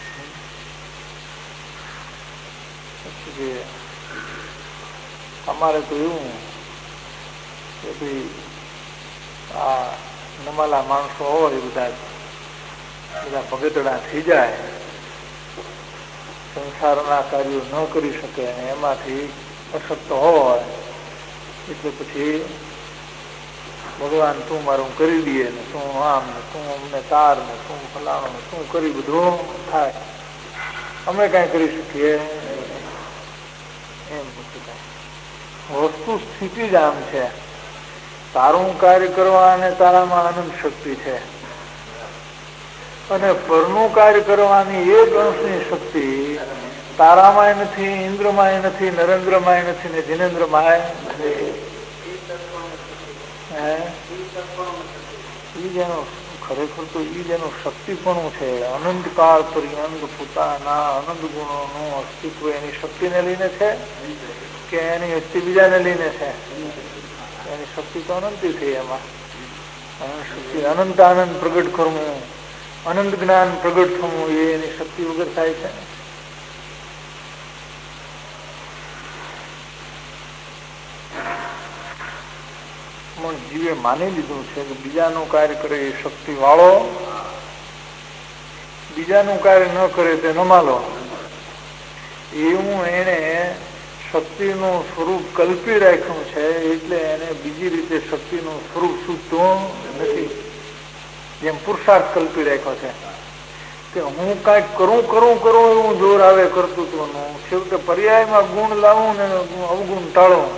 છે. અમારે તો એવું કે ભાઈ આ નમાલા માણસો હોય બધા ભગતડા થઈ જાય, સંસારના કાર્યો ન કરી શકે અને એમાંથી અશક્ત હોય એટલે પછી ભગવાન તું મારું કરી દે ને તું આમ ને તું અમને તાર ને તું ફલાણું ને તું કરી બધું થાય, અમે કઈ કરી શકીએ એમ. વસ્તુ સ્થિતિ જ આમ છે. તારું કાર્ય કરવા અને તારામાં આનંદ શક્તિ છે, અને પરનું કાર્ય કરવાની એક અંશની શક્તિ તારામાંય નથી, ઇન્દ્રમાંય નથી, નરેન્દ્રમાંય નથી ને જીનેન્દ્રમાંય નથી. ખરેખર તો એ જ એનું શક્તિપણું છે. અનંતકાળ પર્યંત પોતાના અનંત ગુણોનું અસ્તિત્વ એની શક્તિને લઈને છે કે એની શક્તિ બીજાને લઈને છે? એની શક્તિ તો અનંતી થઈ. એમાં શક્તિ અનંત આનંદ પ્રગટ કરવું, અનંત જ્ઞાન પ્રગટ થવું એ એની શક્તિ વગર થાય છે. પણ જીવે માની લીધું છે કે બીજાનું કાર્ય કરે એ શક્તિ વાળો, બીજાનું કાર્ય ન કરે તે નમાલો. એવું એને શક્તિનું સ્વરૂપ કલ્પી રાખ્યું છે, એટલે એને બીજી રીતે શક્તિનું સ્વરૂપ સૂચતું નથી. જેમ પુરુષાર્થ કલ્પી રાખ્યો છે કે હું કઈક કરું એવું જોર આવે કર્તૃત્વનું, છેવટે પર્યાયમાં ગુણ લાવું ને અવગુણ ટાળું,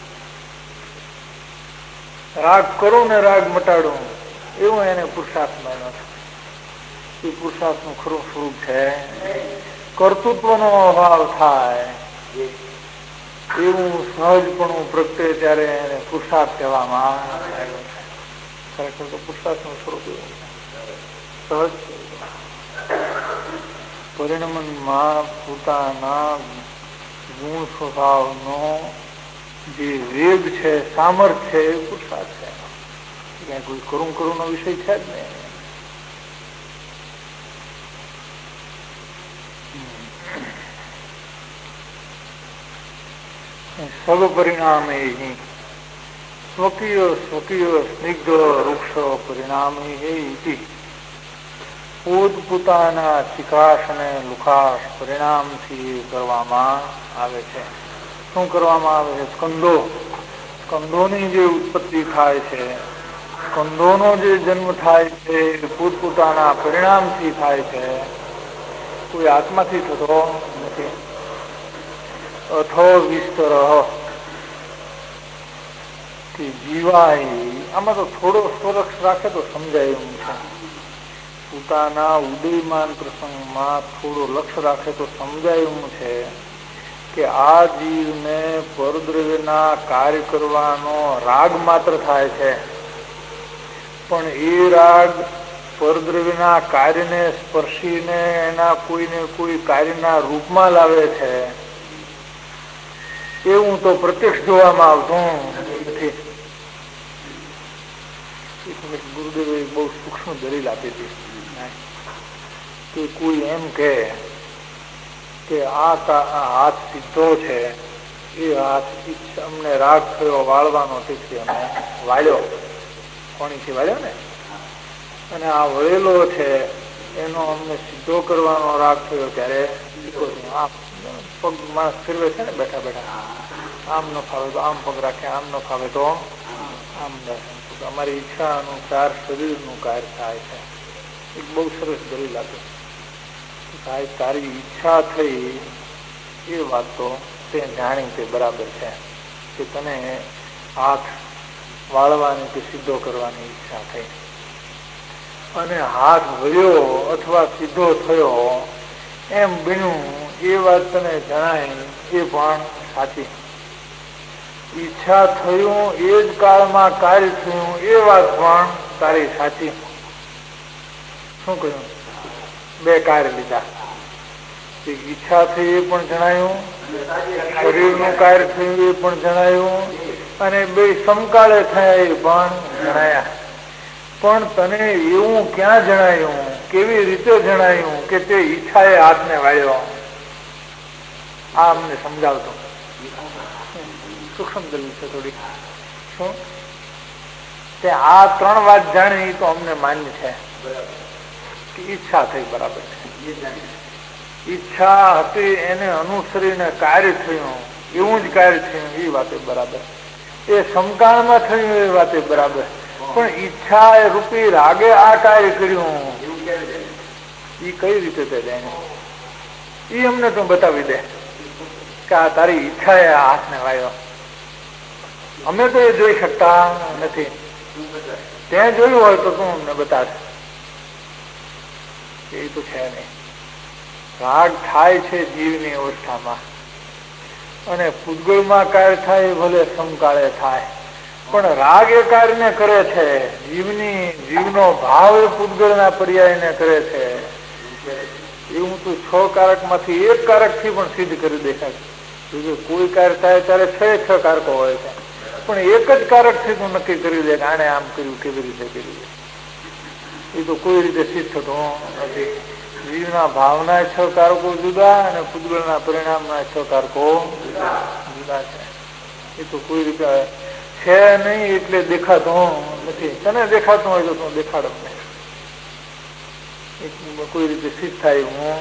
રાગ કરું ને રાગ મટાડું, એવું એને પુરુષાર્થ માન્યો છે. એ પુરુષાર્થનું ખરું સ્વરૂપ છે. કર્તૃત્વનો અભાવ થાય એવું સહજપણું પ્રગટે ત્યારે એને પુરુષાર્થ કહેવામાં આવ્યો છે. ખરેખર તો પુરુષાર્થનું સ્વરૂપ એવું સહજ પરિણમનમાં પોતાના ગુણ સ્વભાવનો જે વેગ છે, સામર્થ્ય છે, એ પુરુષાર્થ છે. ક્યાં કોઈ કરુંનો વિષય છે જ નહીં. સબ પરિણામે સ્વકીય સ્નિગ્ધ વૃક્ષ પરિણામે પોતપોતાના ચિકાશ અને લુખાશ પરિણામથી કરવામાં આવે છે. શું કરવામાં આવે છે? સ્કંદોની જે ઉત્પત્તિ થાય છે, સ્કંદોનો જે જન્મ થાય છે એ પોતપોતાના પરિણામથી થાય છે, કોઈ આત્માથી થતો નથી. અથો વિસ્તર જીવાય, આમાં તો થોડો સ્વરક્ષ રાખે તો સમજાય એવું છે. પોતાના ઉદયમાન પ્રસંગમાં થોડો લક્ષ્ય રાખે તો સમજાય એવું છે કે આ જીવને પરદ્રવ્યના કાર્ય કરવાનો રાગ માત્ર થાય છે, પણ એ રાગ પરદ્રવ્યના કાર્યને સ્પર્શીને એના કોઈને કોઈ કાર્યના રૂપમાં લાવે છે. એવું તો પ્રત્યક્ષ જોવામાં આવતું નથી. ગુરુદેવે બહુ સૂક્ષ્મ દલીલ આપી હતી કે કોઈ એમ કે આ હાથ સીધો છે, એ હાથ અમને રાગ થયો વાળવાનો, તેથી અમે વાળ્યો, કોણીથી વાળ્યો ને, અને આ વળેલો છે એનો અમને સીધો કરવાનો રાગ થયો ત્યારે પગ માણસ ફેરવે છે ને બેઠા બેઠા, આમ ન ફાવે તો આમ પગ રાખે, આમ ન ફાવે તો આમ રાખે. અમારી ઈચ્છા અનુસાર શરીરનું કાર્ય થાય છે. એક બહુ સરસ દલીલ આપે, સાહેબ તારી ઈચ્છા થઈ એ વાત તો તે જાણી તે બરાબર છે કે તને હાથ વાળવાની કે સીધો કરવાની ઈચ્છા થઈ, અને હાથ વળ્યો અથવા સીધો થયો એમ બન્યું એ વાત તને જણાય એ પણ સાચી. ઈચ્છા થયું એ જ કાળમાં કાર્ય થયું એ વાત પણ તારી સાચી. શું કહ્યું? બે કાર્ય લીધા. ઈચ્છા થઈ એ પણ જણાયું, શરીરનું કાર્ય થયું એ પણ જણાયું, અને બે સમકાળે થયા એ પણ જણાયા. પણ તને એવું ક્યાં જણાયું, કેવી રીતે જણાયું કે તે ઈચ્છાએ હાથને વાળ્યો? આ અમને સમજાવતો. સૂક્ષ્મ દલીલ છે થોડી. શું તે આ ત્રણ વાત જાણી તો અમને માન્ય છે કે ઈચ્છા થઈ બરાબર છે. ઈચ્છા હતી એને અનુસરીને કાર્ય થયું, એવું જ કાર્ય થયું એ વાતે બરાબર. એ સમકાળમાં થયું એ વાતે બરાબર. પણ ઈચ્છા એ રૂપી રાગે આ કાર્ય કર્યું એ કઈ રીતે તે જાય એ અમને તું બતાવી દે કે આ તારી ઈચ્છા એ હાથને વાળ્યો. અમે તો એ જોઈ શકતા નથી. ત્યાં જોયું હોય તો તું અમને બતાવે. એ તો છે નહીં. રાગ થાય છે જીવની અવસ્થામાં, અને પૂતગળમાં કાર્ય થાય ભલે સમકાળે થાય, પણ રાગ એ કાર્યને કરે છે. જીવનો ભાવ એ પૂતગળના પર્યાયને કરે છે. એવું તું 6 કારકમાંથી એક કારકથી પણ સિદ્ધ કરી દેખાય. કોઈ કાર્ય થાય ત્યારે 6 કારકો હોય છે, પણ એક જ કારકથી તું નક્કી કરી દે કે આને આમ કર્યું, કેવી રીતે કર્યું. એ તો કોઈ રીતે સિદ્ધ થતું નથી. જીવના ભાવના 6 કારકો જુદા અને પૂતગળના પરિણામના 6 કારકો જુદા છે. એ તો કોઈ રીતે છે નહીં, એટલે દેખાતું નથી. તને દેખાતું હોય તો તું દેખાડો ને. કોઈ રીતે સિદ્ધ થાય હું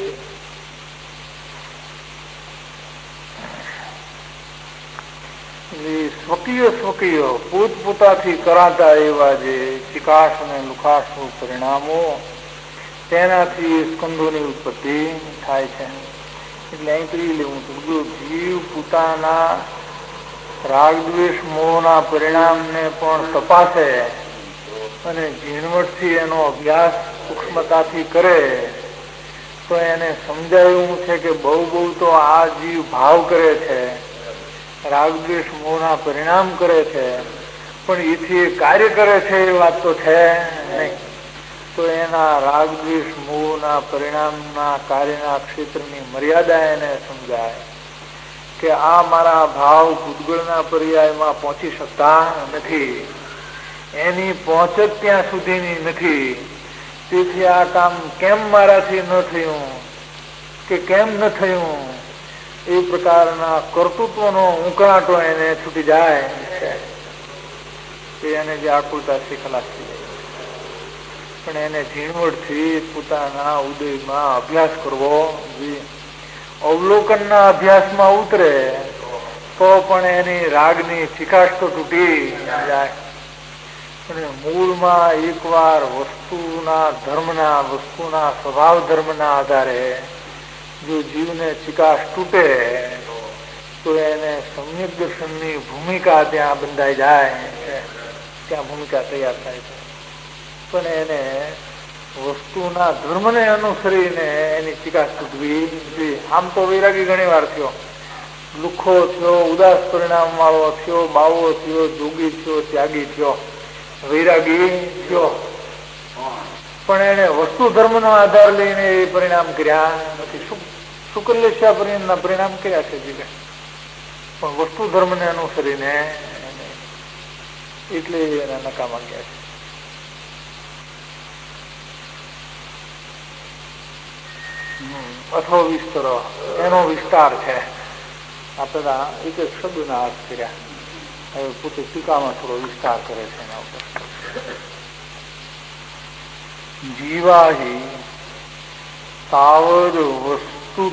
સ્વકીય પોતપોતાથી કરાતા એવા જે ચિકાશ અને લુખાશનું પરિણામો, તેનાથી સ્કંદોની ઉત્પત્તિ થાય છે. એટલે અહીં કરી લેવું છું, જીવ પોતાના રાગદ્વેષ મોહના પરિણામને પણ તપાસે અને ઝીણવટથી એનો અભ્યાસ સૂક્ષ્મતાથી કરે તો એને સમજાયું છે કે બહુ તો આ જીવ ભાવ કરે છે, રાગદ્વેષ મોહના પરિણામ કરે છે, પણ એથી કાર્ય કરે છે એ વાત તો છે નહીં. તો એના રાગદ્વેષ મોહના પરિણામના કાર્યના ક્ષેત્રની મર્યાદા એને સમજાય કે આ મારા ભાવ ભૂતગળના પર્યાયમાં પહોંચી શકતા નથી, એની પહોંચ જ ત્યાં સુધીની નથી. તેથી આ કામ કેમ મારાથી ન થયું કે કેમ ન થયું એ પ્રકારના કર્તૃત્વનો ઉંકળાટો એને છૂટી જાય છે. એને જે આકુલતાથી ખલાસ થઈ જાય. પણ એને ઝીણવટથી પોતાના ઉદયમાં અભ્યાસ કરવો જોઈએ. અવલોકનના અભ્યાસમાં ઉતરે તો પણ એની રાગની ચિકાશ તો તૂટી જાય. અને મૂળમાં એકવાર વસ્તુના સ્વભાવ ધર્મના આધારે જો જીવને ચિકાશ તૂટે તો એને સમ્યક દર્શનની ભૂમિકા ત્યાં બંધાઈ જાય છે, ત્યાં ભૂમિકા તૈયાર થાય છે. પણ એને વસ્તુના ધર્મને અનુસરીને એની ચિકાશ તૂટવી જોઈએ. આમ તો વૈરાગી ઘણી વાર થયો, લુખ્ખો થયો, ઉદાસ પરિણામ વાળો થયો, બાવો થયો, જોગી થયો, ત્યાગી થયો, વૈરાગી થયો, પણ એને વસ્તુ ધર્મનો આધાર લઈને એ પરિણામ કર્યા નથી. શુક્લેશ્યા પરિણામ કર્યા છે જીવે, પણ વસ્તુ ધર્મને અનુસરીને એટલે એના નકામા ગયા છે. અથો વિસ્તર એનો વિસ્તાર છે. આ પેલા એક એક શબ્દના અર્થ કર્યા. હવે પોતે ટીકામાં થોડો વિસ્તાર કરે છે એના ઉપર. જીવાહી તાવદ વસ્તુત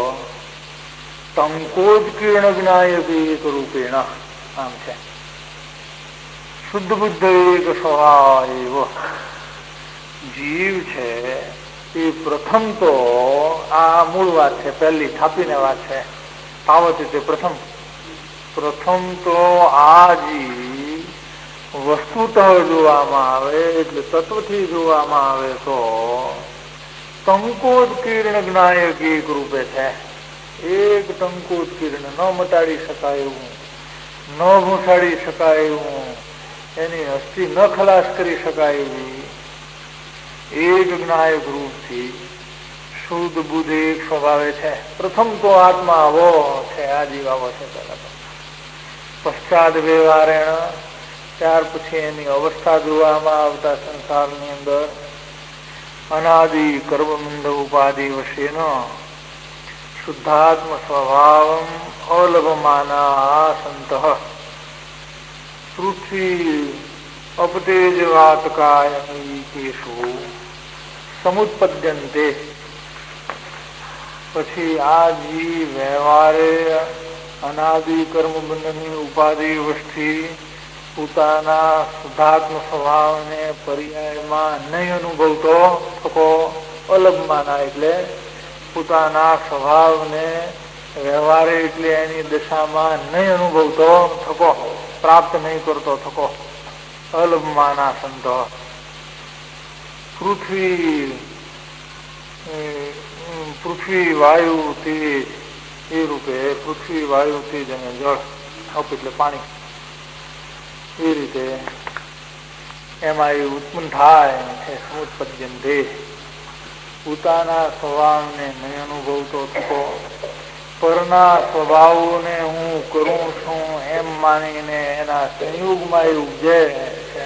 ટંકોત્કીર્ણ જ્ઞાયક રૂપેણ. આમ છે. શુદ્ધ બુદ્ધ એક સ્વભાવ જીવ છે એ પ્રથમ તો આ મૂળ વાત છે, પહેલી થાપીને વાત છે. તાવત એટલે પ્રથમ તો આ જીવ વસ્તુતઃ જોવામાં આવે એટલે તત્વથી જોવામાં આવે તો ટંકોત્કીર્ણ જ્ઞાયક એક રૂપે છે. એક ટંકોત્કીર્ણ ન મટાડી શકાય એવું, ન ઘૂંસાડી શકાય એવું, એની અસ્થિ ન ખલાસ કરી શકાય એવી એક જ્ઞાયક રૂપથી શુદ્ધ બુદ્ધ એક સ્વભાવે છે. પ્રથમ તો આત્મા આવો છે, આ જીવ આવો છે. પેલા તો પશ્ચાત વ્યવહારેણ, ત્યાર પછી એની અવસ્થા જોવામાં આવતા સંસારની અંદર અનાદિ કર્મબંધ ઉપાધિ વશેનો શુદ્ધાત્મ સ્વભાવ અલભમાના સંત પૃથ્વી અપતેજવાતકાયકેશુ સમુત્પદ્યંતે. પછી આ જીવ વ્યવહારે અનાદિ કર્મબંધની ઉપાધિ વશથી પોતાના શુદ્ધાત્મ સ્વભાવને પર્યાયમાં નહીં અનુભવતો થકો. અલભમાના એટલે પોતાના સ્વભાવને વ્યવહારે એટલે એની દશામાં નહીં અનુભવતો થકો, પ્રાપ્ત નહીં કરતો થકો. અલભમાના સંત પૃથ્વી વાયુ તેજ એ રૂપે પૃથ્વી વાયુ તેજ અને જળ એટલે પાણી એ રીતે એમાં એ ઉત્પન્ન થાય છે. સમુત્પદ્યંતે પોતાના સ્વભાવને નહીં અનુભવતો થકો, પરના સ્વભાવોને હું કરું છું એમ માનીને એના સંયોગમાં એ ઉપજે છે.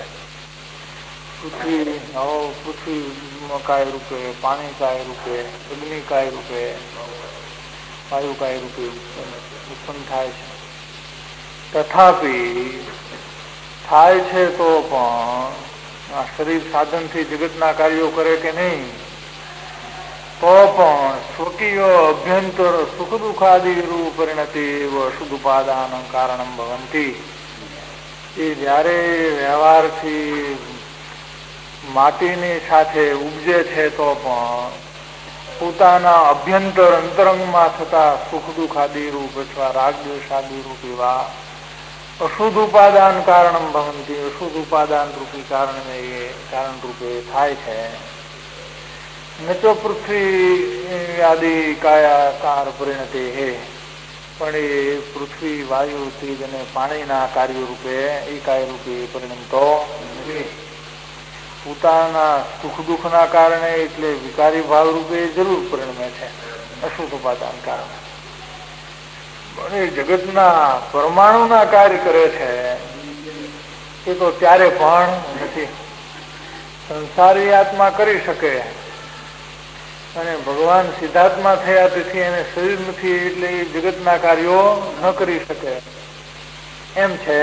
પૃથ્વી કાય રૂપે, પાણી કાય રૂપે, અગ્નિ કાય રૂપે, વાયુ કાય રૂપે ઉત્પન્ન થાય છે. તથાપી થાય છે તો પણ આ શરીર સાધનથી જગતના કાર્યો કરે કે નહીં, તો પણ સ્વકીય અભ્યંતર સુખ દુઃખાદિ રૂપ પરિણતિ શુદ્ધ ઉપાદાન કારણમ ભવંતી. એ જયારે વ્યવહારથી માટીની સાથે ઉપજે છે તો પણ પોતાના અભ્યંતર અંતરંગમાં થતા સુખ દુઃખાદિ રૂપ અથવા રાગ દ્વેષાદિ રૂપ એવા અશુદ્ધ ઉપાદાન કારણમ ભવંતી. અશુદ્ધ ઉપાદાન રૂપી કારણ રૂપે થાય છે. ન તો પૃથ્વી આદિ કાયાકાર પરિણતે હે, પણ એ પૃથ્વી વાયુ તેજ અને પાણીના કાર્ય રૂપે એ કાય રૂપે પરિણમતો નથી. પોતાના સુખ દુઃખના કારણે એટલે વિકારી ભાવ રૂપે જરૂર પરિણમે છે અશુદ્ધ ઉપાદાન કારણે. પણ એ જગતના પરમાણુના કાર્ય કરે છે એ તો ત્યારે પણ નથી. સંસારી આત્મા કરી શકે અને ભગવાન સિદ્ધાત્મા થયા તેથી એને શરીર નથી એટલે એ જગતના કાર્યો ન કરી શકે એમ છે.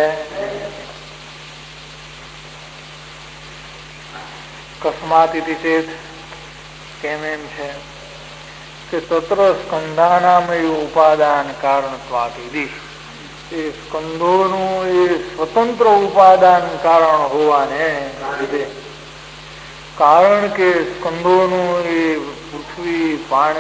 કસ્માત ઇતિ ચેત, કેમ એમ છે કે તત્ર સ્કંધાનામય ઉપાદાન કારણત્વાદિ. એ સ્કંધોનું એ સ્વતંત્ર ઉપાદાન કારણ હોવાને લીધે, કારણ કે સ્કંધોનું એ પૃથ્વી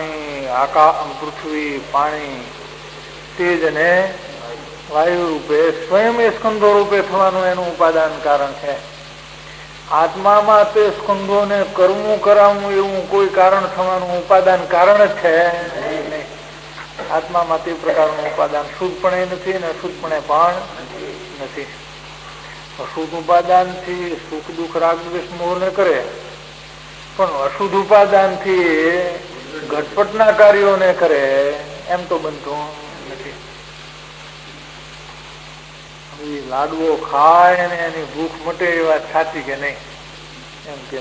પાણી તેજ અને વાયુ રૂપે સ્વયં એ સ્કંધો રૂપે થવાનું એનું ઉપાદાન કારણ છે. આત્મામાં તે સ્કંધોને કરવું કરાવવું એવું કોઈ કારણ થવાનું ઉપાદાન કારણ જ છે નહીં. આત્મામાં તે પ્રકારનું ઉપાદાન શુદ્ધપણે નથી અને અશુદ્ધપણે પણ નથી. અશુદ્ધ ઉપાદાનથી સુખ દુઃખ રાગ દ્વેષ મોહને કરે, પણ અશુદ્ધ ઉપાદાનથી ઘટપટના કાર્યોને કરે એમ તો બનતું નથી. એ લાડવો ખાય ને એની ભૂખ મટે એ વાત સાચી કે નહીં એમ કે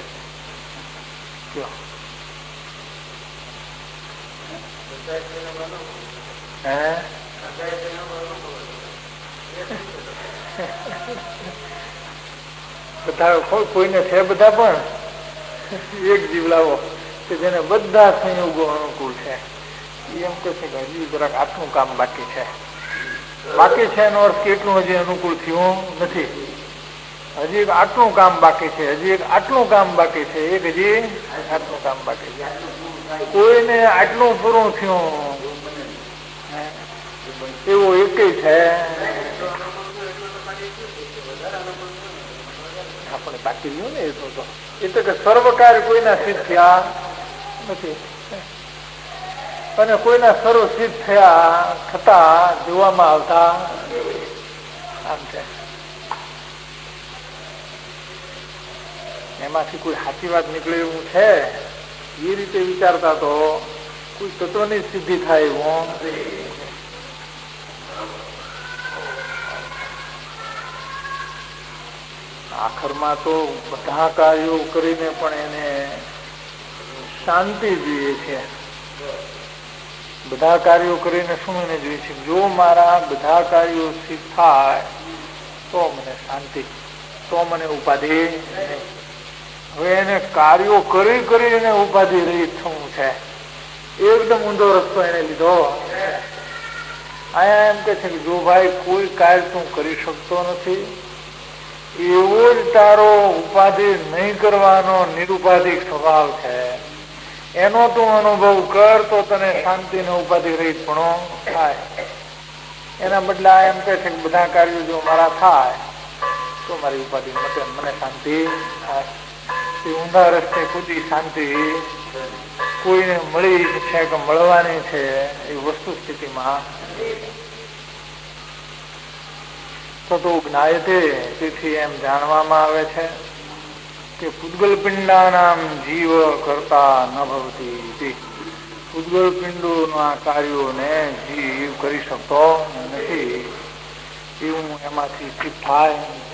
બધા કોઈને છે બધા પણ એક જીવ લાવો કે જેને બધા સંયોગો અનુકૂળ છે એમ કે છે કે હજી જરાક આટલું કામ બાકી છે. બાકી છે એનો અર્થ કેટલું હજી અનુકૂળ થયું નથી. હજી એક આટલું કામ બાકી છે, હજી એક આટલું કામ બાકી છે, એક હજી આટલું કામ બાકી છે. કોઈને આટલું પૂરું થયું એવું એક છે. આપણે બાકી રહ્યું ને એ તો કે સર્વકાર કોઈના સિદ્ધ થયા નથી અને કોઈના સર્વ સિદ્ધ થતા જોવામાં આવતા આમ છે. એમાંથી કોઈ સાચી વાત નીકળે એવું છે એ રીતે વિચારતા તો કોઈ તત્વની સિદ્ધિ થાય એવું આખરમાં તો બધા કાર્યો કરીને પણ એને શાંતિ જોઈએ છે. બધા કાર્યો કરીને શું એને જોઈએ છે? જો મારા બધા કાર્યો સિદ્ધ થાય તો મને શાંતિ, તો મને ઉપાધિ નહીં. હવે એને કાર્યો કરી કરીને ઉપાધિ રહિત થવું છે. એકદમ ઊંધો રસ્તો એને લીધો. આયા એમ કે છે કે જો ભાઈ કોઈ કાર્ય તું કરી શકતો નથી એવો જ તારો ઉપાધિ નહીં કરવાનો નિરુપાધિક સ્વભાવ છે. એનો તું અનુભવ કર તો તને શાંતિ ને ઉપાધિ રહિત પણ થાય. એના બદલે એમ કે છે કે બધા કાર્યો જો મારા થાય તો મારી ઉપાધિ મટે, મને શાંતિ થાય. એ ઊંધા રસ્તે કૂદી શાંતિ કોઈને મળી છે કે મળવાની છે એ વસ્તુ સ્થિતિમાં તો જ્ઞાયતે. તેથી એમ જાણવામાં આવે છે કે પૂતગલ પિંડાનામ જીવ કરતા ન ભવતી. પૂતગલ પિંડોના કાર્યોને જીવ કરી શકતો નથી એવું એમાંથી સિદ્ધ થાય.